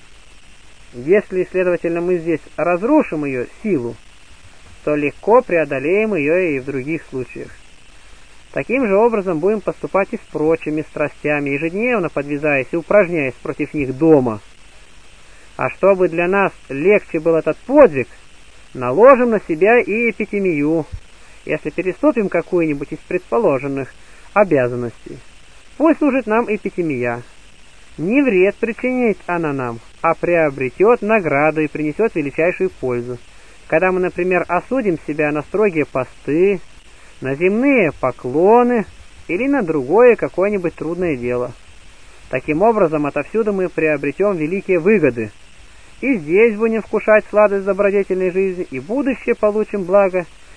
Если, следовательно, мы здесь разрушим ее силу, то легко преодолеем ее и в других случаях. Таким же образом будем поступать и с прочими страстями, ежедневно подвязаясь и упражняясь против них дома. А чтобы для нас легче был этот подвиг, наложим на себя и эпитемию, если переступим какую-нибудь из предположенных обязанностей. Пусть служит нам эпитемия. Не вред причинит она нам, а приобретет награду и принесет величайшую пользу, когда мы, например, осудим себя на строгие посты, на земные поклоны или на другое какое-нибудь трудное дело. Таким образом, отовсюду мы приобретем великие выгоды, и здесь будем вкушать сладость добродетельной жизни, и будущее получим благо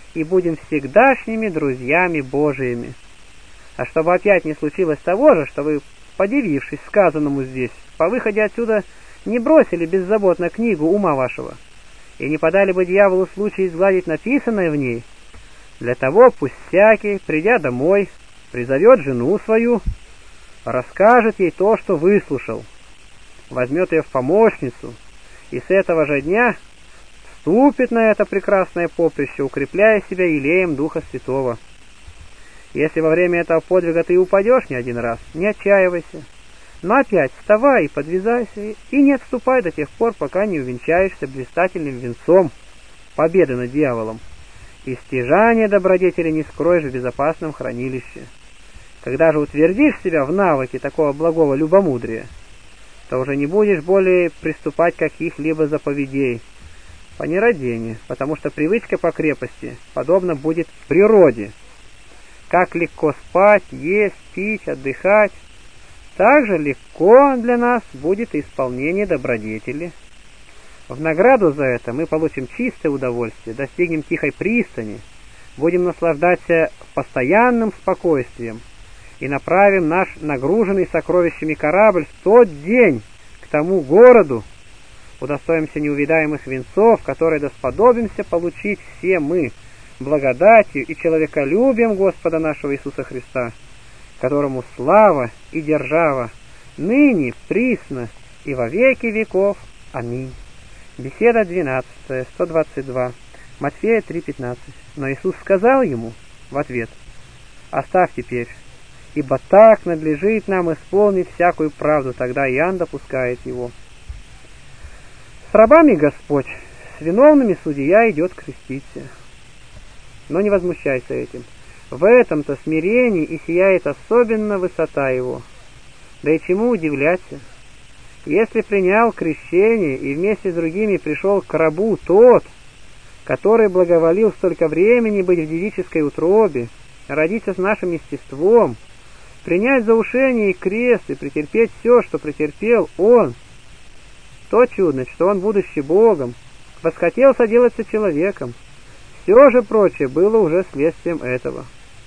и будем всегдашними друзьями Божиими. А чтобы опять не случилось того же, что вы, подивившись сказанному здесь, по выходе отсюда не бросили беззаботно книгу ума вашего, и не подали бы дьяволу случай изгладить написанное в ней, для того пусть всякий, придя домой, призовет жену свою, расскажет ей то, что выслушал, возьмет ее в помощницу, и с этого же дня вступит на это прекрасное поприще, укрепляя себя елеем Духа Святого. Если во время этого подвига ты упадешь не один раз, не отчаивайся, но опять вставай и подвязайся, и не отступай до тех пор, пока не увенчаешься блистательным венцом победы над дьяволом, и стяжание добродетели не скроешь в безопасном хранилище. Когда же утвердишь себя в навыке такого благого любомудрия, то уже не будешь более приступать к каких-либо заповедей по нерадению, потому что привычка по крепости подобно будет природе. Как легко спать, есть, пить, отдыхать, так же легко для нас будет и исполнение добродетели. В награду за это мы получим чистое удовольствие, достигнем тихой пристани, будем наслаждаться постоянным спокойствием и направим наш нагруженный сокровищами корабль в тот день к тому городу, удостоимся неувидаемых венцов, которые досподобимся получить все мы, благодатью и человеколюбием Господа нашего Иисуса Христа, которому слава и держава ныне, присно и во веки веков. Аминь. Беседа двенадцатая, сто двадцать два, Матфея три пятнадцать. Но Иисус сказал ему в ответ: «Оставь теперь, ибо так надлежит нам исполнить всякую правду». Тогда Иоанн допускает его. С рабами Господь, с виновными судья идет креститься. Но не возмущайся этим. В этом-то смирении и сияет особенно высота его. Да и чему удивляться? Если принял крещение и вместе с другими пришел к рабу тот, который благоволил столько времени быть в девической утробе, родиться с нашим естеством, принять заушение и крест и претерпеть все, что претерпел он, то чудно, что он, будучи Богом, восхотел соделаться человеком. Все же прочее было уже следствием этого.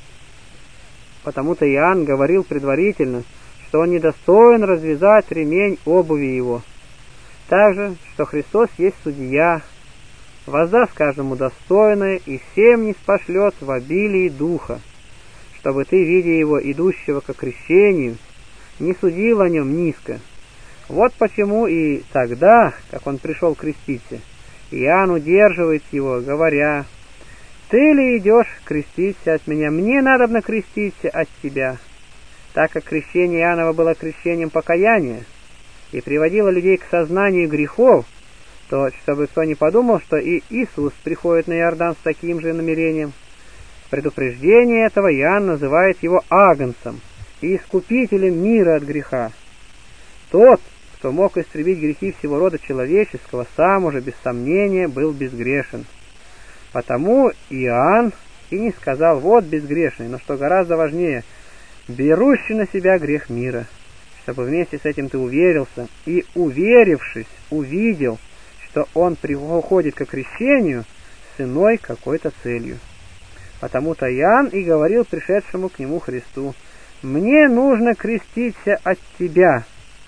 Потому-то Иоанн говорил предварительно, что он недостоин развязать ремень обуви его. Также, что Христос есть судья, воздаст каждому достойное и всем ниспошлет в обилии духа, чтобы ты, видя его, идущего ко крещению, не судил о нем низко. Вот почему и тогда, как он пришел креститься, Иоанн удерживает его, говоря: «Ты ли идешь креститься от меня? Мне надобно креститься от тебя». Так как крещение Иоаннова было крещением покаяния и приводило людей к сознанию грехов, то, чтобы кто не подумал, что и Иисус приходит на Иордан с таким же намерением, в предупреждение этого Иоанн называет его агнцем и искупителем мира от греха. Тот, кто мог истребить грехи всего рода человеческого, сам уже без сомнения был безгрешен. Потому Иоанн и не сказал: «Вот безгрешный», но, что гораздо важнее, берущий на себя грех мира, чтобы вместе с этим ты уверился и, уверившись, увидел, что он приходит к крещению с иной какой-то целью. Потому-то Иоанн и говорил пришедшему к нему Христу: «Мне нужно креститься от тебя».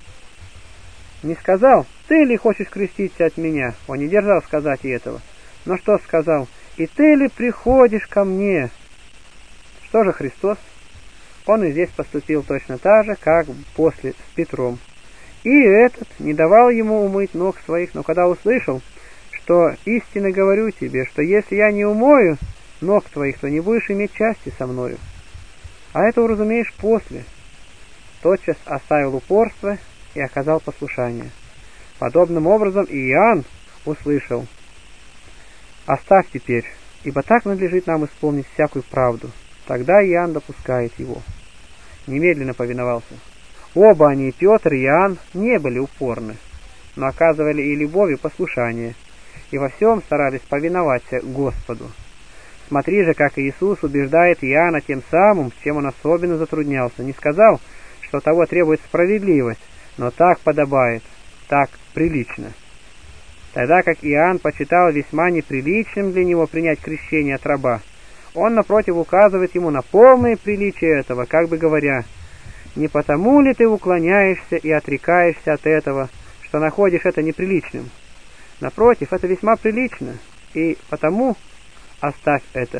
Не сказал: «Ты ли хочешь креститься от меня?» Он не держал сказать и этого. Но что сказал? «И ты ли приходишь ко мне?» Что же Христос? Он и здесь поступил точно так же, как после с Петром. И этот не давал ему умыть ног своих, но когда услышал, что истинно говорю тебе, что если я не умою ног твоих, то не будешь иметь части со мною. А это уразумеешь после. Тотчас оставил упорство и оказал послушание. Подобным образом и Иоанн услышал: «Оставь теперь, ибо так надлежит нам исполнить всякую правду». Тогда Иоанн допускает его. Немедленно повиновался. Оба они, Петр и Иоанн, не были упорны, но оказывали и любовь, и послушание, и во всем старались повиноваться Господу. Смотри же, как Иисус убеждает Иоанна тем самым, чем он особенно затруднялся. Не сказал, что того требует справедливость, но так подобает, так прилично. Тогда как Иоанн почитал весьма неприличным для него принять крещение от раба, он, напротив, указывает ему на полное приличие этого, как бы говоря: «Не потому ли ты уклоняешься и отрекаешься от этого, что находишь это неприличным? Напротив, это весьма прилично, и потому оставь это».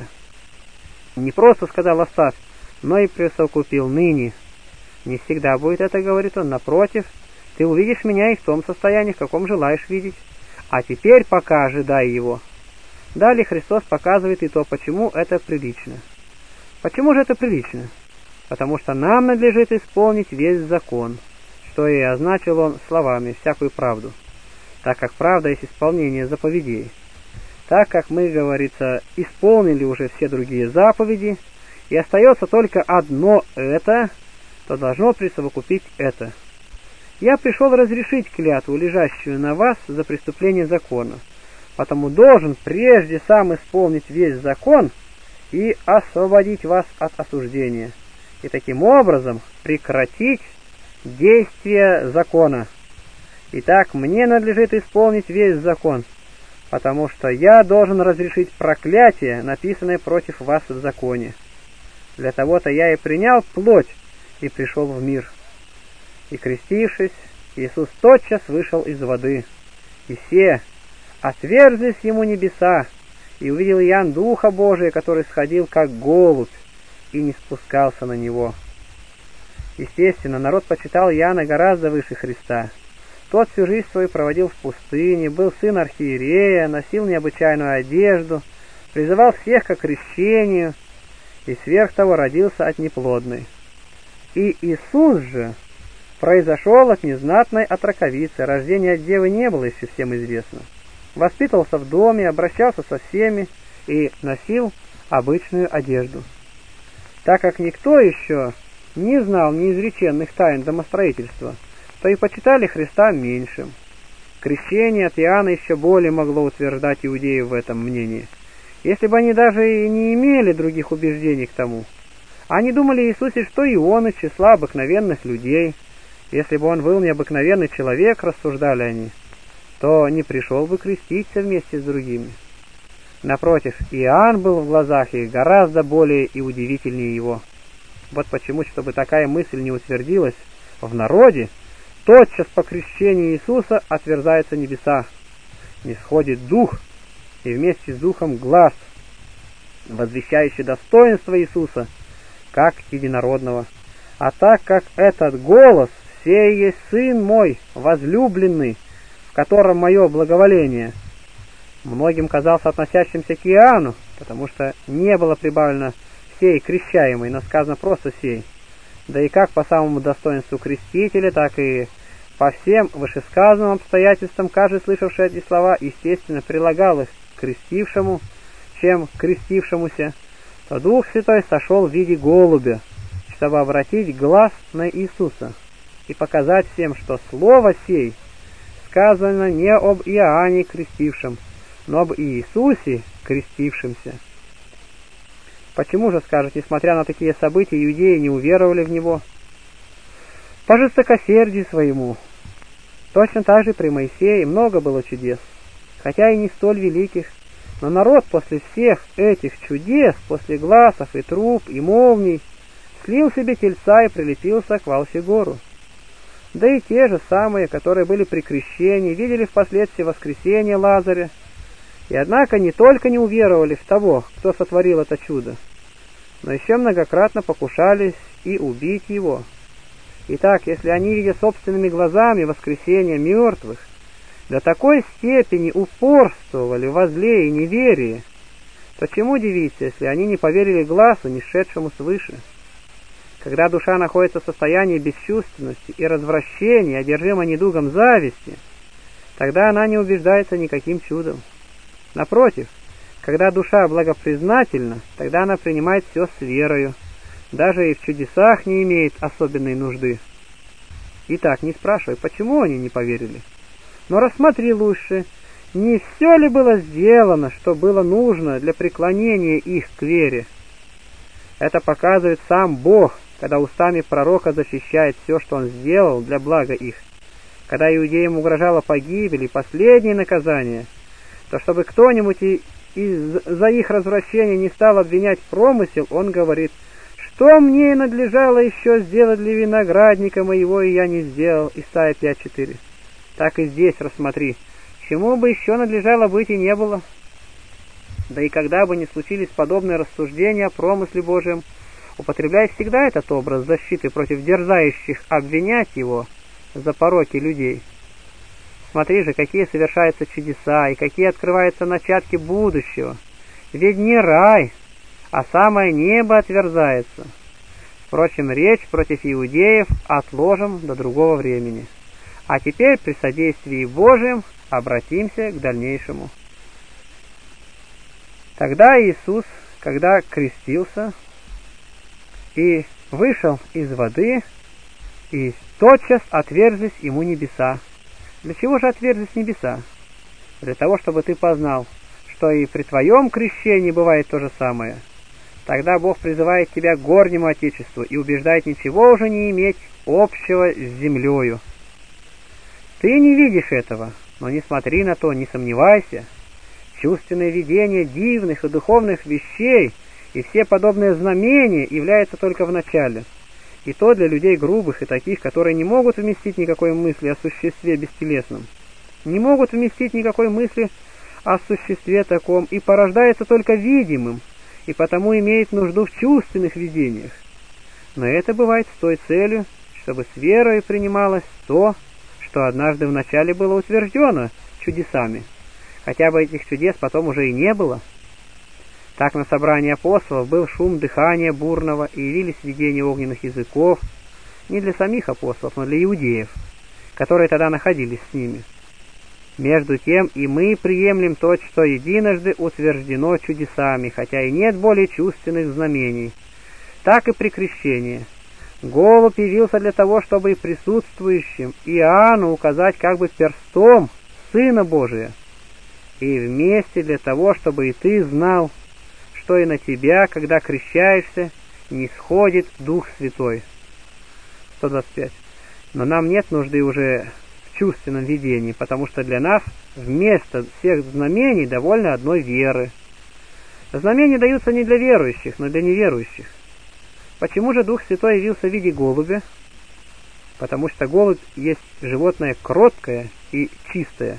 Не просто сказал «оставь», но и присовокупил «ныне». Не всегда будет это, говорит он, напротив, ты увидишь меня и в том состоянии, в каком желаешь видеть. А теперь пока ожидай его. Далее Христос показывает и то, почему это прилично. Почему же это прилично? Потому что нам надлежит исполнить весь закон, что и означил он словами «всякую правду», так как правда есть исполнение заповедей. Так как мы, говорится, исполнили уже все другие заповеди, и остается только одно это, то должно присовокупить это. Я пришел разрешить клятву, лежащую на вас за преступление закона, потому должен прежде сам исполнить весь закон и освободить вас от осуждения, и таким образом прекратить действие закона. Итак, мне надлежит исполнить весь закон, потому что я должен разрешить проклятие, написанное против вас в законе. Для того-то я и принял плоть и пришел в мир. И крестившись, Иисус тотчас вышел из воды, и все отверзлись ему небеса, и увидел Иоанн Духа Божия, который сходил как голубь, и не спускался на него. Естественно, народ почитал Иоанна гораздо выше Христа. Тот всю жизнь свою проводил в пустыне, был сын архиерея, носил необычайную одежду, призывал всех к крещению, и сверх того родился от неплодной. И Иисус же произошел от незнатной отроковицы, рождение от девы не было еще всем известно. Воспитывался в доме, обращался со всеми и носил обычную одежду. Так как никто еще не знал неизреченных тайн домостроительства, то и почитали Христа меньшим. Крещение от Иоанна еще более могло утверждать иудеев в этом мнении, если бы они даже и не имели других убеждений к тому. Они думали о Иисусе, что и он из числа обыкновенных людей. Если бы он был необыкновенный человек, рассуждали они, то не пришел бы креститься вместе с другими. Напротив, Иоанн был в глазах их гораздо более и удивительнее его. Вот почему, чтобы такая мысль не утвердилась в народе, тотчас по крещению Иисуса отверзаются небеса, нисходит Дух, и вместе с Духом глас, возвещающий достоинство Иисуса, как единородного. А так как этот голос «Сей есть Сын мой, возлюбленный, в котором мое благоволение», многим казался относящимся к Иоанну, потому что не было прибавлено «сей крещаемый», но сказано просто «сей». Да и как по самому достоинству крестителя, так и по всем вышесказанным обстоятельствам каждый, слышавший эти слова, естественно, прилагалось к крестившему, чем к крестившемуся, то Дух Святой сошел в виде голубя, чтобы обратить глаз на Иисуса и показать всем, что слово сей сказано не об Иоанне крестившем, но об Иисусе крестившемся. Почему же, скажете, несмотря на такие события, иудеи не уверовали в него? По жестокосердию своему. Точно так же при Моисее много было чудес, хотя и не столь великих, но народ после всех этих чудес, после гласов и труб и молний, слил себе тельца и прилепился к Валфигору. Да и те же самые, которые были при крещении, видели впоследствии воскресение Лазаря, и однако не только не уверовали в того, кто сотворил это чудо, но еще многократно покушались и убить его. Итак, если они, видя собственными глазами воскресение мертвых, до такой степени упорствовали во зле и неверии, то чему удивиться, если они не поверили глазу, не шедшему свыше? Когда душа находится в состоянии бесчувственности и развращения, одержима недугом зависти, тогда она не убеждается никаким чудом. Напротив, когда душа благопризнательна, тогда она принимает все с верою, даже и в чудесах не имеет особенной нужды. Итак, не спрашивай, почему они не поверили, но рассмотри лучше, не все ли было сделано, что было нужно для преклонения их к вере. Это показывает сам Бог, когда устами пророка защищает все, что он сделал для блага их, когда иудеям угрожала погибель и последнее наказание, то чтобы кто-нибудь и из-за их развращения не стал обвинять промысел, он говорит: «Что мне надлежало еще сделать для виноградника моего, и я не сделал». Исайя пять четыре. Так и здесь рассмотри, чему бы еще надлежало быть и не было. Да и когда бы ни случились подобные рассуждения о промысле Божьем, употребляй всегда этот образ защиты против дерзающих обвинять его за пороки людей. Смотри же, какие совершаются чудеса и какие открываются начатки будущего. Ведь не рай, а самое небо отверзается. Впрочем, речь против иудеев отложим до другого времени. А теперь при содействии Божьем обратимся к дальнейшему. Тогда Иисус, когда крестился и вышел из воды, и тотчас отверзлись ему небеса. Для чего же отверзлись небеса? Для того, чтобы ты познал, что и при твоем крещении бывает то же самое. Тогда Бог призывает тебя к горнему Отечеству и убеждает ничего уже не иметь общего с землею. Ты не видишь этого, но не смотри на то, не сомневайся. Чувственное видение дивных и духовных вещей и все подобные знамения являются только в начале. И то для людей грубых и таких, которые не могут вместить никакой мысли о существе бестелесном, не могут вместить никакой мысли о существе таком, и порождается только видимым, и потому имеет нужду в чувственных видениях. Но это бывает с той целью, чтобы с верой принималось то, что однажды вначале было утверждено чудесами, хотя бы этих чудес потом уже и не было. Так на собрании апостолов был шум дыхания бурного, и явились видения огненных языков, не для самих апостолов, но для иудеев, которые тогда находились с ними. Между тем и мы приемлем то, что единожды утверждено чудесами, хотя и нет более чувственных знамений. Так и при крещении. Голубь явился для того, чтобы и присутствующим Иоанну указать как бы перстом Сына Божия, и вместе для того, чтобы и ты знал, что и на тебя, когда крещаешься, не сходит Дух Святой. сто двадцать пять. Но нам нет нужды уже в чувственном видении, потому что для нас вместо всех знамений довольно одной веры. Знамения даются не для верующих, но для неверующих. Почему же Дух Святой явился в виде голубя? Потому что голубь есть животное кроткое и чистое.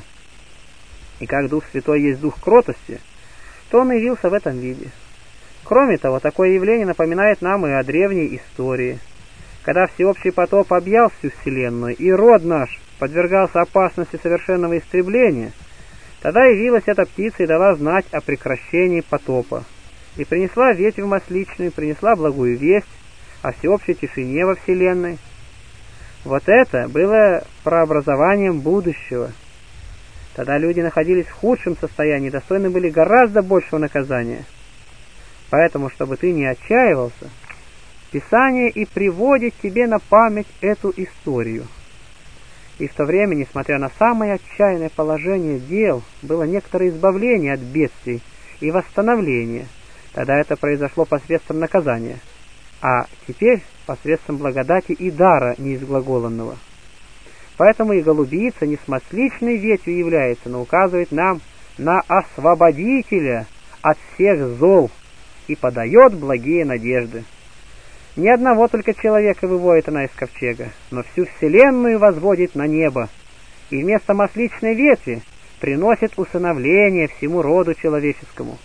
И как Дух Святой есть Дух кротости, то он явился в этом виде. Кроме того, такое явление напоминает нам и о древней истории. Когда всеобщий потоп объял всю вселенную, и род наш подвергался опасности совершенного истребления, тогда явилась эта птица и дала знать о прекращении потопа, и принесла ветвь масличную, принесла благую весть о всеобщей тишине во вселенной. Вот это было прообразованием будущего. Тогда люди находились в худшем состоянии, достойны были гораздо большего наказания. Поэтому, чтобы ты не отчаивался, Писание и приводит тебе на память эту историю. И в то время, несмотря на самое отчаянное положение дел, было некоторое избавление от бедствий и восстановление. Тогда это произошло посредством наказания, а теперь посредством благодати и дара неизглаголанного. Поэтому и голубица не с масличной ветвью является, но указывает нам на освободителя от всех зол и подает благие надежды. Ни одного только человека выводит она из ковчега, но всю вселенную возводит на небо, и вместо масличной ветви приносит усыновление всему роду человеческому.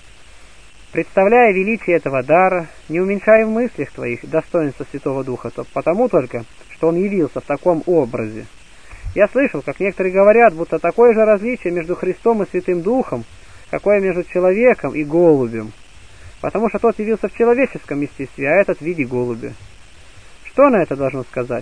Представляя величие этого дара, не уменьшай в мыслях твоих достоинства Святого Духа, то потому только, что он явился в таком образе. Я слышал, как некоторые говорят, будто такое же различие между Христом и Святым Духом, какое между человеком и голубем, потому что тот явился в человеческом естестве, а этот в виде голубя. Что на это должно сказать?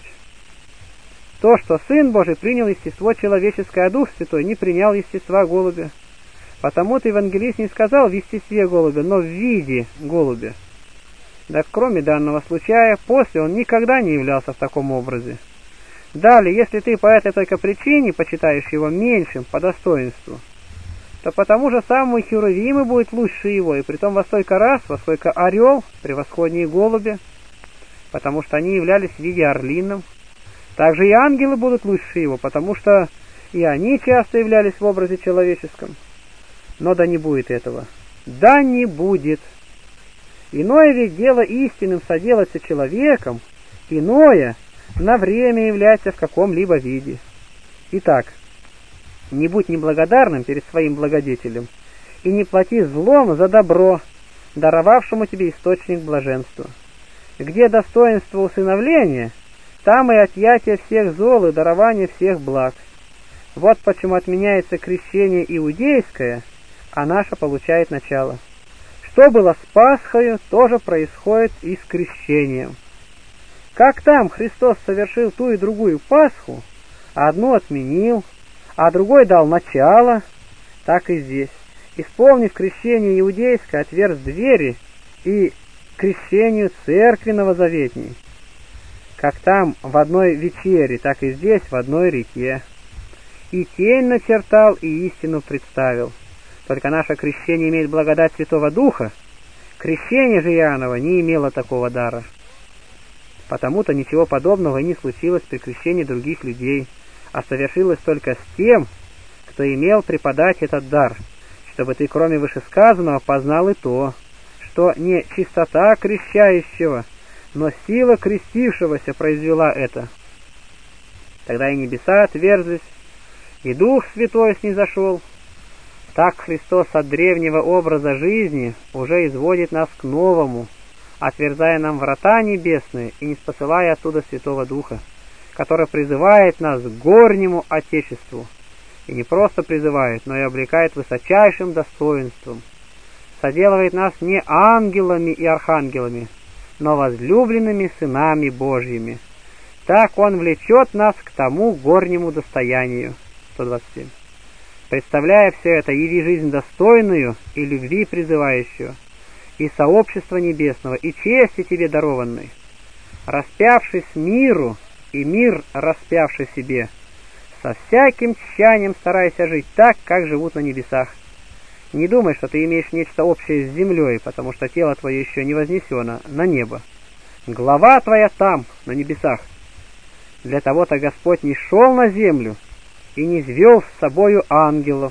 То, что Сын Божий принял естество человеческое, а Дух Святой не принял естества голубя. Потому-то евангелист не сказал в естестве голубя, но в виде голубя. Да кроме данного случая, после он никогда не являлся в таком образе. Далее, если ты по этой только причине почитаешь его меньшим по достоинству, то потому же самому Херувимы будет лучше его, и притом во столько раз, во сколько орел превосходнее голубя, потому что они являлись в виде орлином. Также и ангелы будут лучше его, потому что и они часто являлись в образе человеческом. Но да не будет этого. Да не будет. Иное ведь дело истинным соделаться человеком, иное на время является в каком-либо виде. Итак, не будь неблагодарным перед своим благодетелем, и не плати злом за добро, даровавшему тебе источник блаженства. Где достоинство усыновления, там и отъятие всех зол и дарование всех благ. Вот почему отменяется крещение иудейское, а наше получает начало. Что было с Пасхою, тоже происходит и с крещением. Как там Христос совершил ту и другую Пасху, а одну отменил, а другой дал начало, так и здесь. Исполнив крещение иудейское, отверз двери и крещению церкви новозаветней. Как там в одной вечере, так и здесь в одной реке. И тень начертал, и истину представил. Только наше крещение имеет благодать Святого Духа. Крещение же Иоаннова не имело такого дара. Потому-то ничего подобного и не случилось при крещении других людей, а совершилось только с тем, кто имел преподать этот дар, чтобы ты, кроме вышесказанного, познал и то, что не чистота крещающего, но сила крестившегося произвела это. Тогда и небеса отверзлись, и Дух Святой снизошел. Так Христос от древнего образа жизни уже изводит нас к новому, отверзая нам врата небесные и не спосылая оттуда Святого Духа, который призывает нас к горнему Отечеству, и не просто призывает, но и облекает высочайшим достоинством, соделывает нас не ангелами и архангелами, но возлюбленными сынами Божьими. Так Он влечет нас к тому горнему достоянию. сто двадцать семь. Представляя все это, яви жизнь достойную и любви призывающую, и сообщества небесного, и чести тебе дарованной. Распявшись миру, и мир распявший себе, со всяким тщанием старайся жить так, как живут на небесах. Не думай, что ты имеешь нечто общее с землей, потому что тело твое еще не вознесено на небо. Глава твоя там, на небесах. Для того-то Господь не шел на землю и не звел с собою ангелов,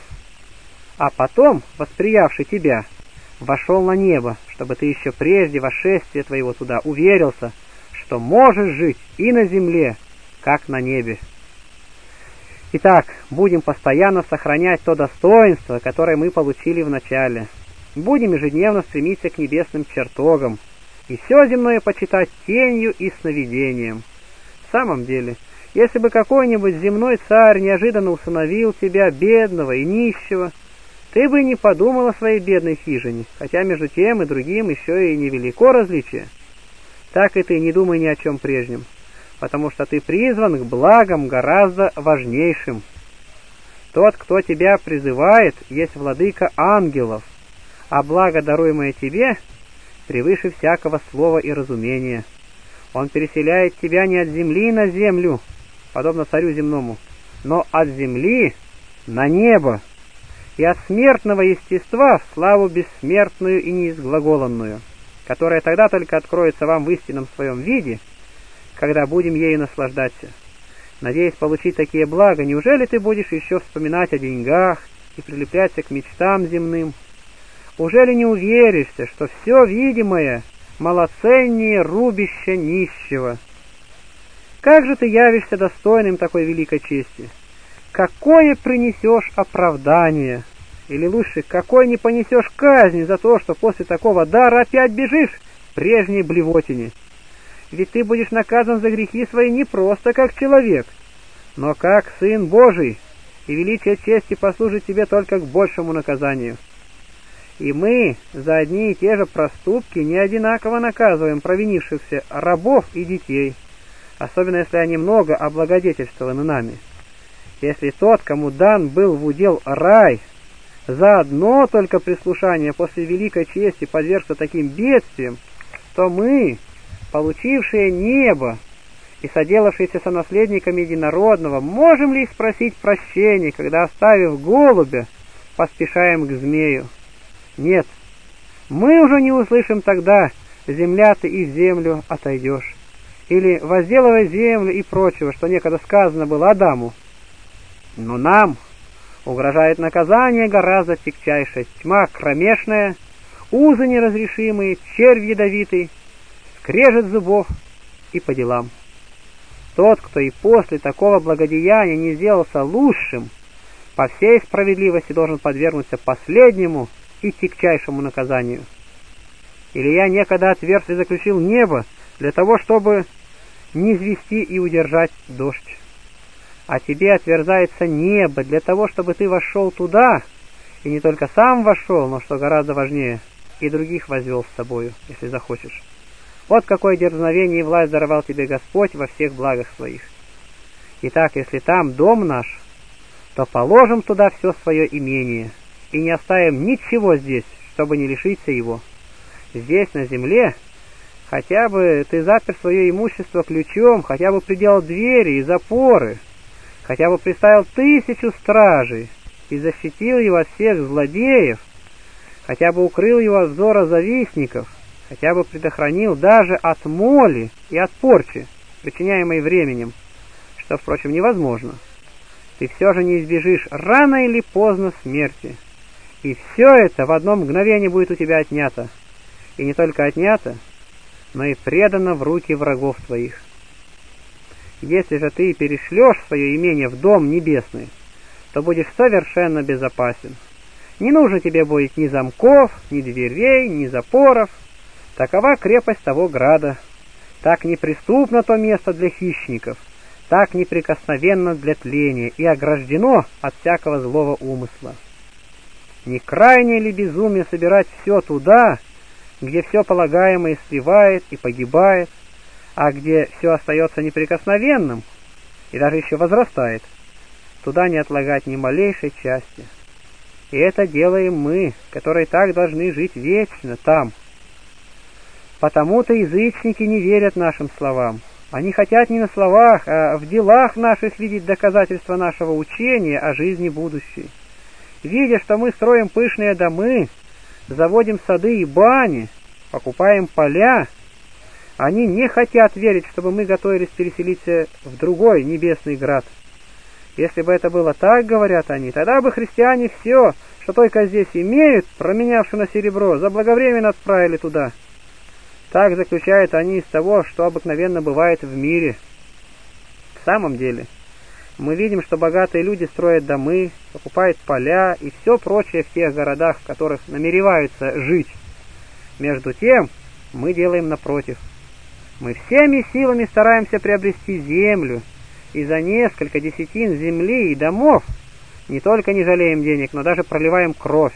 а потом, восприявший тебя, вошел на небо, чтобы ты еще прежде восшествия твоего туда уверился, что можешь жить и на земле, как на небе. Итак, будем постоянно сохранять то достоинство, которое мы получили в начале. Будем ежедневно стремиться к небесным чертогам, и все земное почитать тенью и сновидением. В самом деле, если бы какой-нибудь земной царь неожиданно усыновил тебя, бедного и нищего, ты бы не подумал о своей бедной хижине, хотя между тем и другим еще и невелико различие. Так и ты не думай ни о чем прежнем, потому что ты призван к благам гораздо важнейшим. Тот, кто тебя призывает, есть владыка ангелов, а благо, даруемое тебе, превыше всякого слова и разумения. Он переселяет тебя не от земли на землю, подобно царю земному, но от земли на небо, и от смертного естества в славу бессмертную и неизглаголанную, которая тогда только откроется вам в истинном своем виде, когда будем ею наслаждаться. Надеясь получить такие блага, неужели ты будешь еще вспоминать о деньгах и прилепляться к мечтам земным? Ужели не уверишься, что все видимое малоценнее рубища нищего? Как же ты явишься достойным такой великой чести? Какое принесешь оправдание? Или лучше, какой не понесешь казни за то, что после такого дара опять бежишь в прежней блевотине? Ведь ты будешь наказан за грехи свои не просто как человек, но как Сын Божий, и величие чести послужит тебе только к большему наказанию. И мы за одни и те же проступки не одинаково наказываем провинившихся рабов и детей, особенно если они много облагодетельствованы нами. Если тот, кому дан был в удел рай, за одно только прислушание после великой чести подвергся таким бедствиям, то мы, получившие небо и соделавшиеся сонаследниками единородного, можем ли спросить прощения, когда, оставив голубя, поспешаем к змею? Нет, мы уже не услышим тогда: земля ты и в землю отойдешь. или возделывай землю и прочего, что некогда сказано было Адаму. Но нам угрожает наказание гораздо тягчайшее, тьма кромешная, узы неразрешимые, червь ядовитый, скрежет зубов и по делам. Тот, кто и после такого благодеяния не сделался лучшим, по всей справедливости должен подвергнуться последнему и тягчайшему наказанию. Илья некогда отверз и заключил небо для того, чтобы низвести и удержать дождь. А тебе отверзается небо для того, чтобы ты вошел туда, и не только сам вошел, но, что гораздо важнее, и других возвел с собою, если захочешь. Вот какое дерзновение и власть даровал тебе Господь во всех благах своих. Итак, если там дом наш, то положим туда все свое имение, и не оставим ничего здесь, чтобы не лишиться его. Здесь, на земле, хотя бы ты запер свое имущество ключом, хотя бы приделал двери и запоры, хотя бы приставил тысячу стражей и защитил его от всех злодеев, хотя бы укрыл его от взора завистников, хотя бы предохранил даже от моли и от порчи, причиняемой временем, что, впрочем, невозможно, ты все же не избежишь рано или поздно смерти, и все это в одно мгновение будет у тебя отнято, и не только отнято, но и предано в руки врагов твоих. Если же ты перешлешь свое имение в дом небесный, то будешь совершенно безопасен. Не нужно тебе будет ни замков, ни дверей, ни запоров. Такова крепость того града. Так неприступно то место для хищников, так неприкосновенно для тления и ограждено от всякого злого умысла. Не крайнее ли безумие собирать все туда, где все полагаемое сливает и погибает, а где все остается неприкосновенным и даже еще возрастает, туда не отлагать ни малейшей части. И это делаем мы, которые так должны жить вечно там. Потому-то язычники не верят нашим словам. Они хотят не на словах, а в делах наших видеть доказательства нашего учения о жизни будущей. Видя, что мы строим пышные домы, заводим сады и бани, покупаем поля, они не хотят верить, чтобы мы готовились переселиться в другой небесный град. Если бы это было так, говорят они, тогда бы христиане все, что только здесь имеют, променявши на серебро, заблаговременно отправили туда. Так заключают они из того, что обыкновенно бывает в мире. В самом деле, мы видим, что богатые люди строят домы, покупают поля и все прочее в тех городах, в которых намереваются жить. Между тем, мы делаем напротив. Мы всеми силами стараемся приобрести землю, и за несколько десятин земли и домов не только не жалеем денег, но даже проливаем кровь.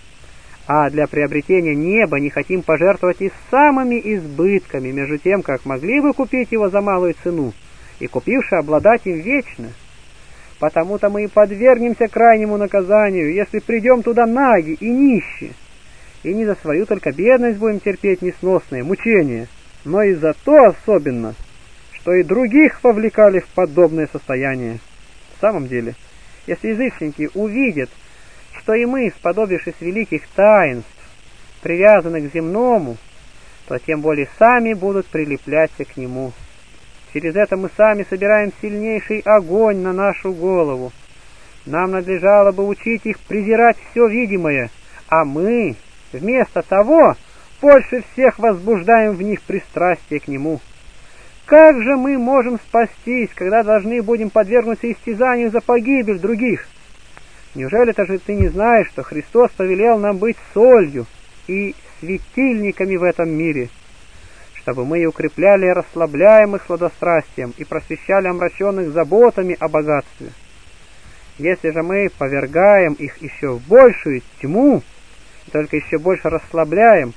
А для приобретения неба не хотим пожертвовать и самыми избытками, между тем, как могли бы купить его за малую цену, и купивши обладать им вечно. Потому-то мы и подвергнемся крайнему наказанию, если придем туда наги и нищие, и не за свою только бедность будем терпеть несносные мучения, но и за то особенно, что и других повлекали в подобное состояние. В самом деле, если язычники увидят, что и мы, сподобившись великих таинств, привязаны к земному, то тем более сами будут прилепляться к нему. Через это мы сами собираем сильнейший огонь на нашу голову. Нам надлежало бы учить их презирать все видимое, а мы, вместо того, больше всех возбуждаем в них пристрастие к нему. Как же мы можем спастись, когда должны будем подвергнуться истязанию за погибель других? Неужели-то же ты не знаешь, что Христос повелел нам быть солью и светильниками в этом мире, чтобы мы и укрепляли расслабляемых сладострастием и просвещали омраченных заботами о богатстве? Если же мы повергаем их еще в большую тьму, и только еще больше расслабляем,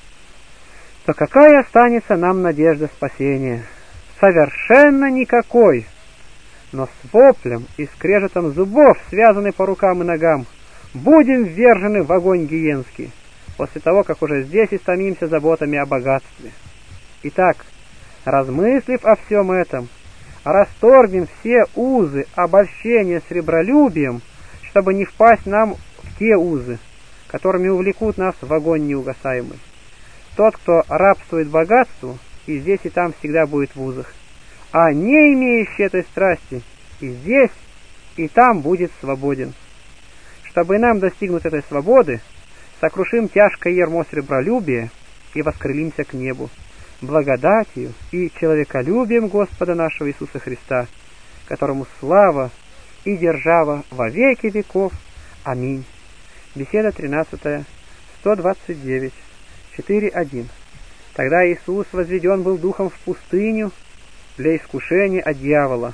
то какая останется нам надежда спасения? Совершенно никакой. Но с воплем и скрежетом зубов, связанный по рукам и ногам, будем ввержены в огонь гиенский, после того, как уже здесь истомимся заботами о богатстве. Итак, размыслив о всем этом, расторгнем все узы обольщения сребролюбием, чтобы не впасть нам в те узы, которыми увлекут нас в огонь неугасаемый. Тот, кто рабствует богатству, и здесь, и там всегда будет в узах. А не имеющий этой страсти и здесь, и там будет свободен. Чтобы нам достигнуть этой свободы, сокрушим тяжкое ярмо сребролюбия и воскрылимся к небу, благодатью и человеколюбием Господа нашего Иисуса Христа, которому слава и держава во веки веков. Аминь. Беседа тринадцатая, сто двадцать девять, четыре один. Тогда Иисус возведен был духом в пустыню для искушения от дьявола.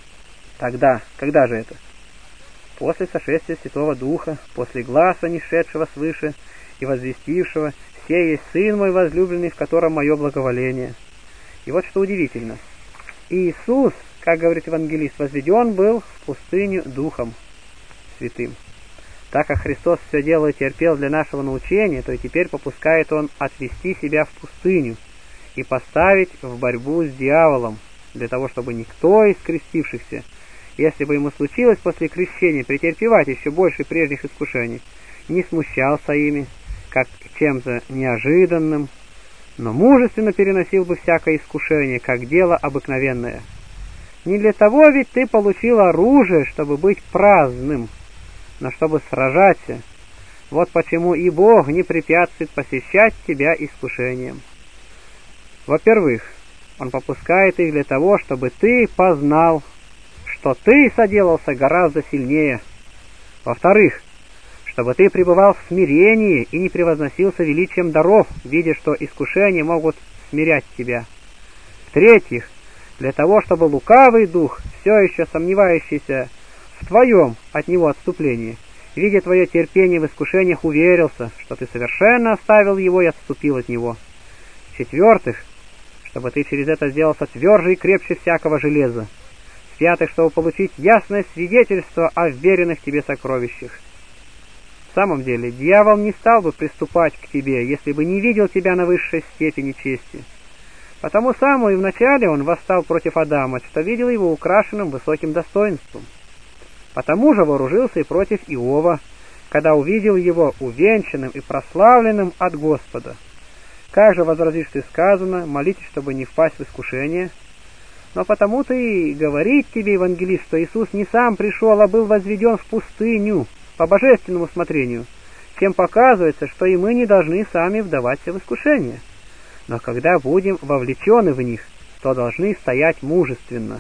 Тогда, когда же это? После сошествия Святого Духа, после гласа, нишедшего свыше и возвестившего: «Сей есть Сын мой возлюбленный, в котором мое благоволение». И вот что удивительно. Иисус, как говорит евангелист, возведен был в пустыню Духом Святым. Так как Христос все дело и терпел для нашего научения, то и теперь попускает Он отвести себя в пустыню и поставить в борьбу с дьяволом, для того, чтобы никто из крестившихся, если бы ему случилось после крещения претерпевать еще больше прежних искушений, не смущался ими, как чем-то неожиданным, но мужественно переносил бы всякое искушение, как дело обыкновенное. Не для того ведь ты получил оружие, чтобы быть праздным, но чтобы сражаться. Вот почему и Бог не препятствует посещать тебя искушением. Во-первых, Он попускает их для того, чтобы ты познал, что ты соделался гораздо сильнее. Во-вторых, чтобы ты пребывал в смирении и не превозносился величием даров, видя, что искушения могут смирять тебя. В-третьих, для того, чтобы лукавый дух, все еще сомневающийся в твоем от него отступлении, видя твое терпение в искушениях, уверился, что ты совершенно оставил его и отступил от него. В-четвертых, чтобы ты через это сделался тверже и крепче всякого железа. В-пятых, чтобы получить ясное свидетельство о вверенных тебе сокровищах. В самом деле, дьявол не стал бы приступать к тебе, если бы не видел тебя на высшей степени чести. Потому самому и вначале он восстал против Адама, что видел его украшенным высоким достоинством. Потому же вооружился и против Иова, когда увидел его увенчанным и прославленным от Господа. Как же возразишь ты сказано: молитесь, чтобы не впасть в искушение? Но потому-то и говорит тебе евангелист, что Иисус не сам пришел, а был возведен в пустыню по божественному смотрению, чем показывается, что и мы не должны сами вдаваться в искушение. Но когда будем вовлечены в них, то должны стоять мужественно.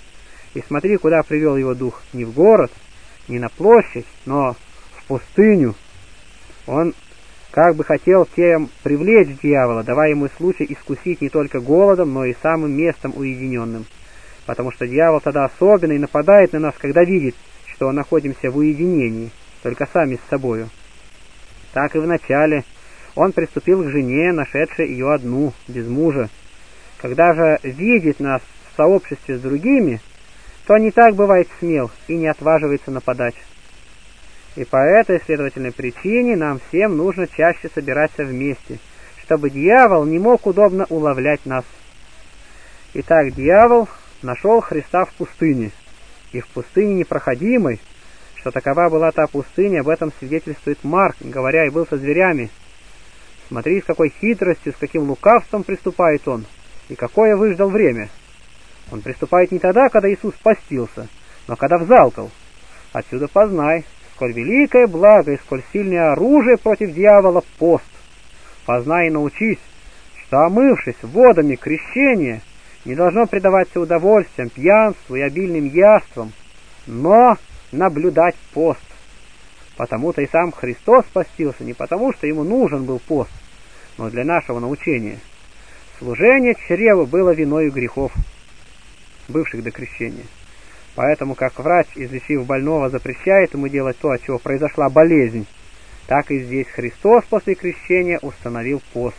И смотри, куда привел его дух: не в город, не на площадь, но в пустыню. Он как бы хотел тем привлечь дьявола, давая ему случай искусить не только голодом, но и самым местом уединенным. Потому что дьявол тогда особенно и нападает на нас, когда видит, что мы находимся в уединении, только сами с собою. Так и вначале он приступил к жене, нашедшей ее одну, без мужа. Когда же видит нас в сообществе с другими, то не так бывает смел и не отваживается нападать. И по этой следовательной причине нам всем нужно чаще собираться вместе, чтобы дьявол не мог удобно уловлять нас. Итак, дьявол нашел Христа в пустыне, и в пустыне непроходимой, что такова была та пустыня, об этом свидетельствует Марк, говоря: «И был со зверями». Смотри, с какой хитростью, с каким лукавством приступает он, и какое выждал время. Он приступает не тогда, когда Иисус постился, но когда взалкал. Отсюда познай, сколь великое благо и сколь сильное оружие против дьявола пост. Познай и научись, что, омывшись водами крещения, не должно предаваться удовольствиям, пьянству и обильным яствам, но наблюдать пост. Потому-то и сам Христос постился не потому, что ему нужен был пост, но для нашего научения. Служение чреву было виною грехов, бывших до крещения. Поэтому, как врач, излечив больного, запрещает ему делать то, от чего произошла болезнь, так и здесь Христос после крещения установил пост.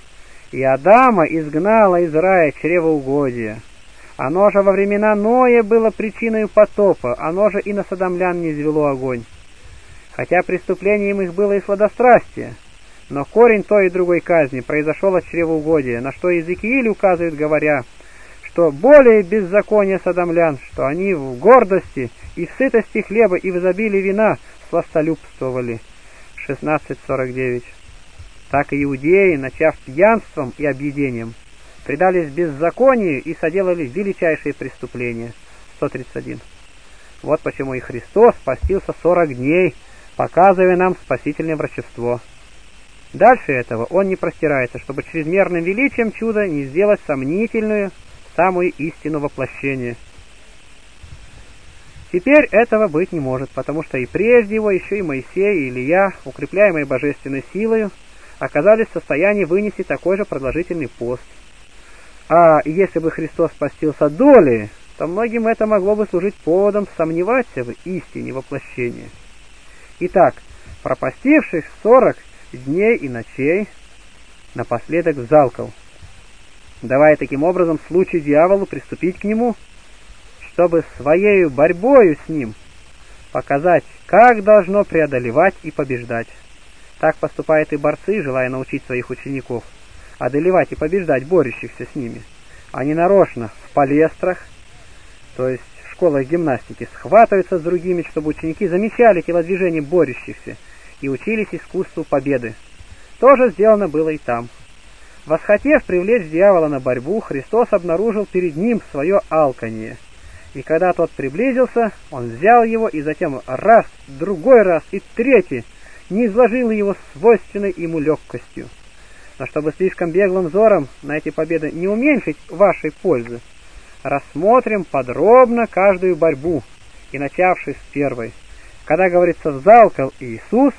И Адама изгнало из рая чревоугодие. Оно же во времена Ноя было причиной потопа, оно же и на содомлян не низвело огонь. Хотя преступлением их было и сладострастие, но корень той и другой казни произошел от чревоугодия, на что Иезекииль указывает, говоря, что более беззаконие содомлян, что они в гордости и в сытости хлеба и в изобилии вина сластолюбствовали. шестнадцать сорок девять. Так и иудеи, начав пьянством и объедением, предались беззаконию и соделали величайшие преступления. сто тридцать один. Вот почему и Христос постился сорок дней, показывая нам спасительное врачество. Дальше этого он не простирается, чтобы чрезмерным величием чуда не сделать сомнительную самую истину воплощения. Теперь этого быть не может, потому что и прежде его еще и Моисей и Илия, укрепляемые божественной силою, оказались в состоянии вынести такой же продолжительный пост. А если бы Христос постился долей, то многим это могло бы служить поводом сомневаться в истине воплощения. Итак, пропастившись сорок дней и ночей, напоследок взалкал, давая таким образом случай дьяволу приступить к нему, чтобы своею борьбою с ним показать, как должно преодолевать и побеждать. Так поступают и борцы, желая научить своих учеников одолевать и побеждать борющихся с ними. Они нарочно в палестрах, то есть в школах гимнастики, схватываются с другими, чтобы ученики замечали телодвижения борющихся и учились искусству победы. То же сделано было и там. Восхотев привлечь дьявола на борьбу, Христос обнаружил перед ним свое алканье. И когда тот приблизился, он взял его и затем раз, другой раз и третий не изложил его свойственной ему легкостью. Но чтобы слишком беглым взором на эти победы не уменьшить вашей пользы, рассмотрим подробно каждую борьбу, и начавшись с первой. Когда говорится «взалкал Иисус»,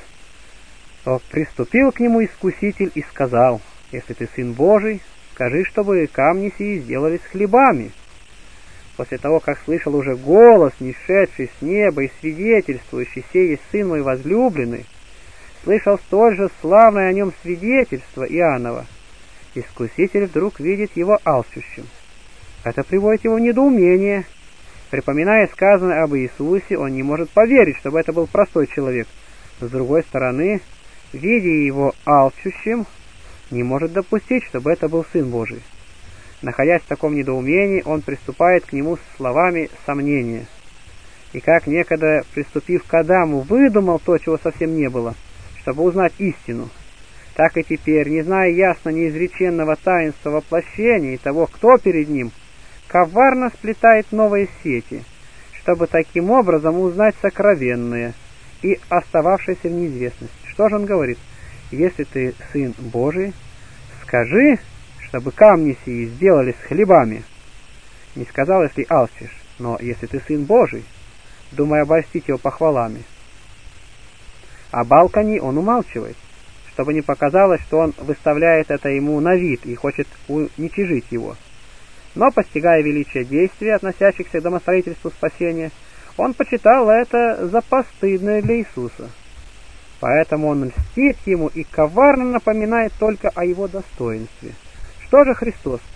то приступил к нему искуситель и сказал: «Если ты Сын Божий, скажи, чтобы камни сии сделались хлебами». После того, как слышал уже голос, нишедший с неба и свидетельствующий: «Сей есть Сын мой возлюбленный», слышал столь же славное о нем свидетельство Иоаннова, искуситель вдруг видит его алчущим. Это приводит его в недоумение. Припоминая сказанное об Иисусе, он не может поверить, чтобы это был простой человек. С другой стороны, видя его алчущим, не может допустить, чтобы это был Сын Божий. Находясь в таком недоумении, он приступает к нему с словами сомнения. И как некогда, приступив к Адаму, выдумал то, чего совсем не было, чтобы узнать истину, так и теперь, не зная ясно неизреченного таинства воплощения и того, кто перед ним, коварно сплетает новые сети, чтобы таким образом узнать сокровенное и остававшееся в неизвестности. Что же он говорит? «Если ты Сын Божий, скажи, чтобы камни сии сделались хлебами». Не сказал, если алчишь, но если ты Сын Божий, думая обольстить его похвалами. Об алкании он умалчивает, чтобы не показалось, что он выставляет это ему на вид и хочет уничижить его. Но, постигая величие действия, относящихся к домостроительству спасения, он почитал это за постыдное для Иисуса. Поэтому он мстит ему и коварно напоминает только о его достоинстве. Что же Христос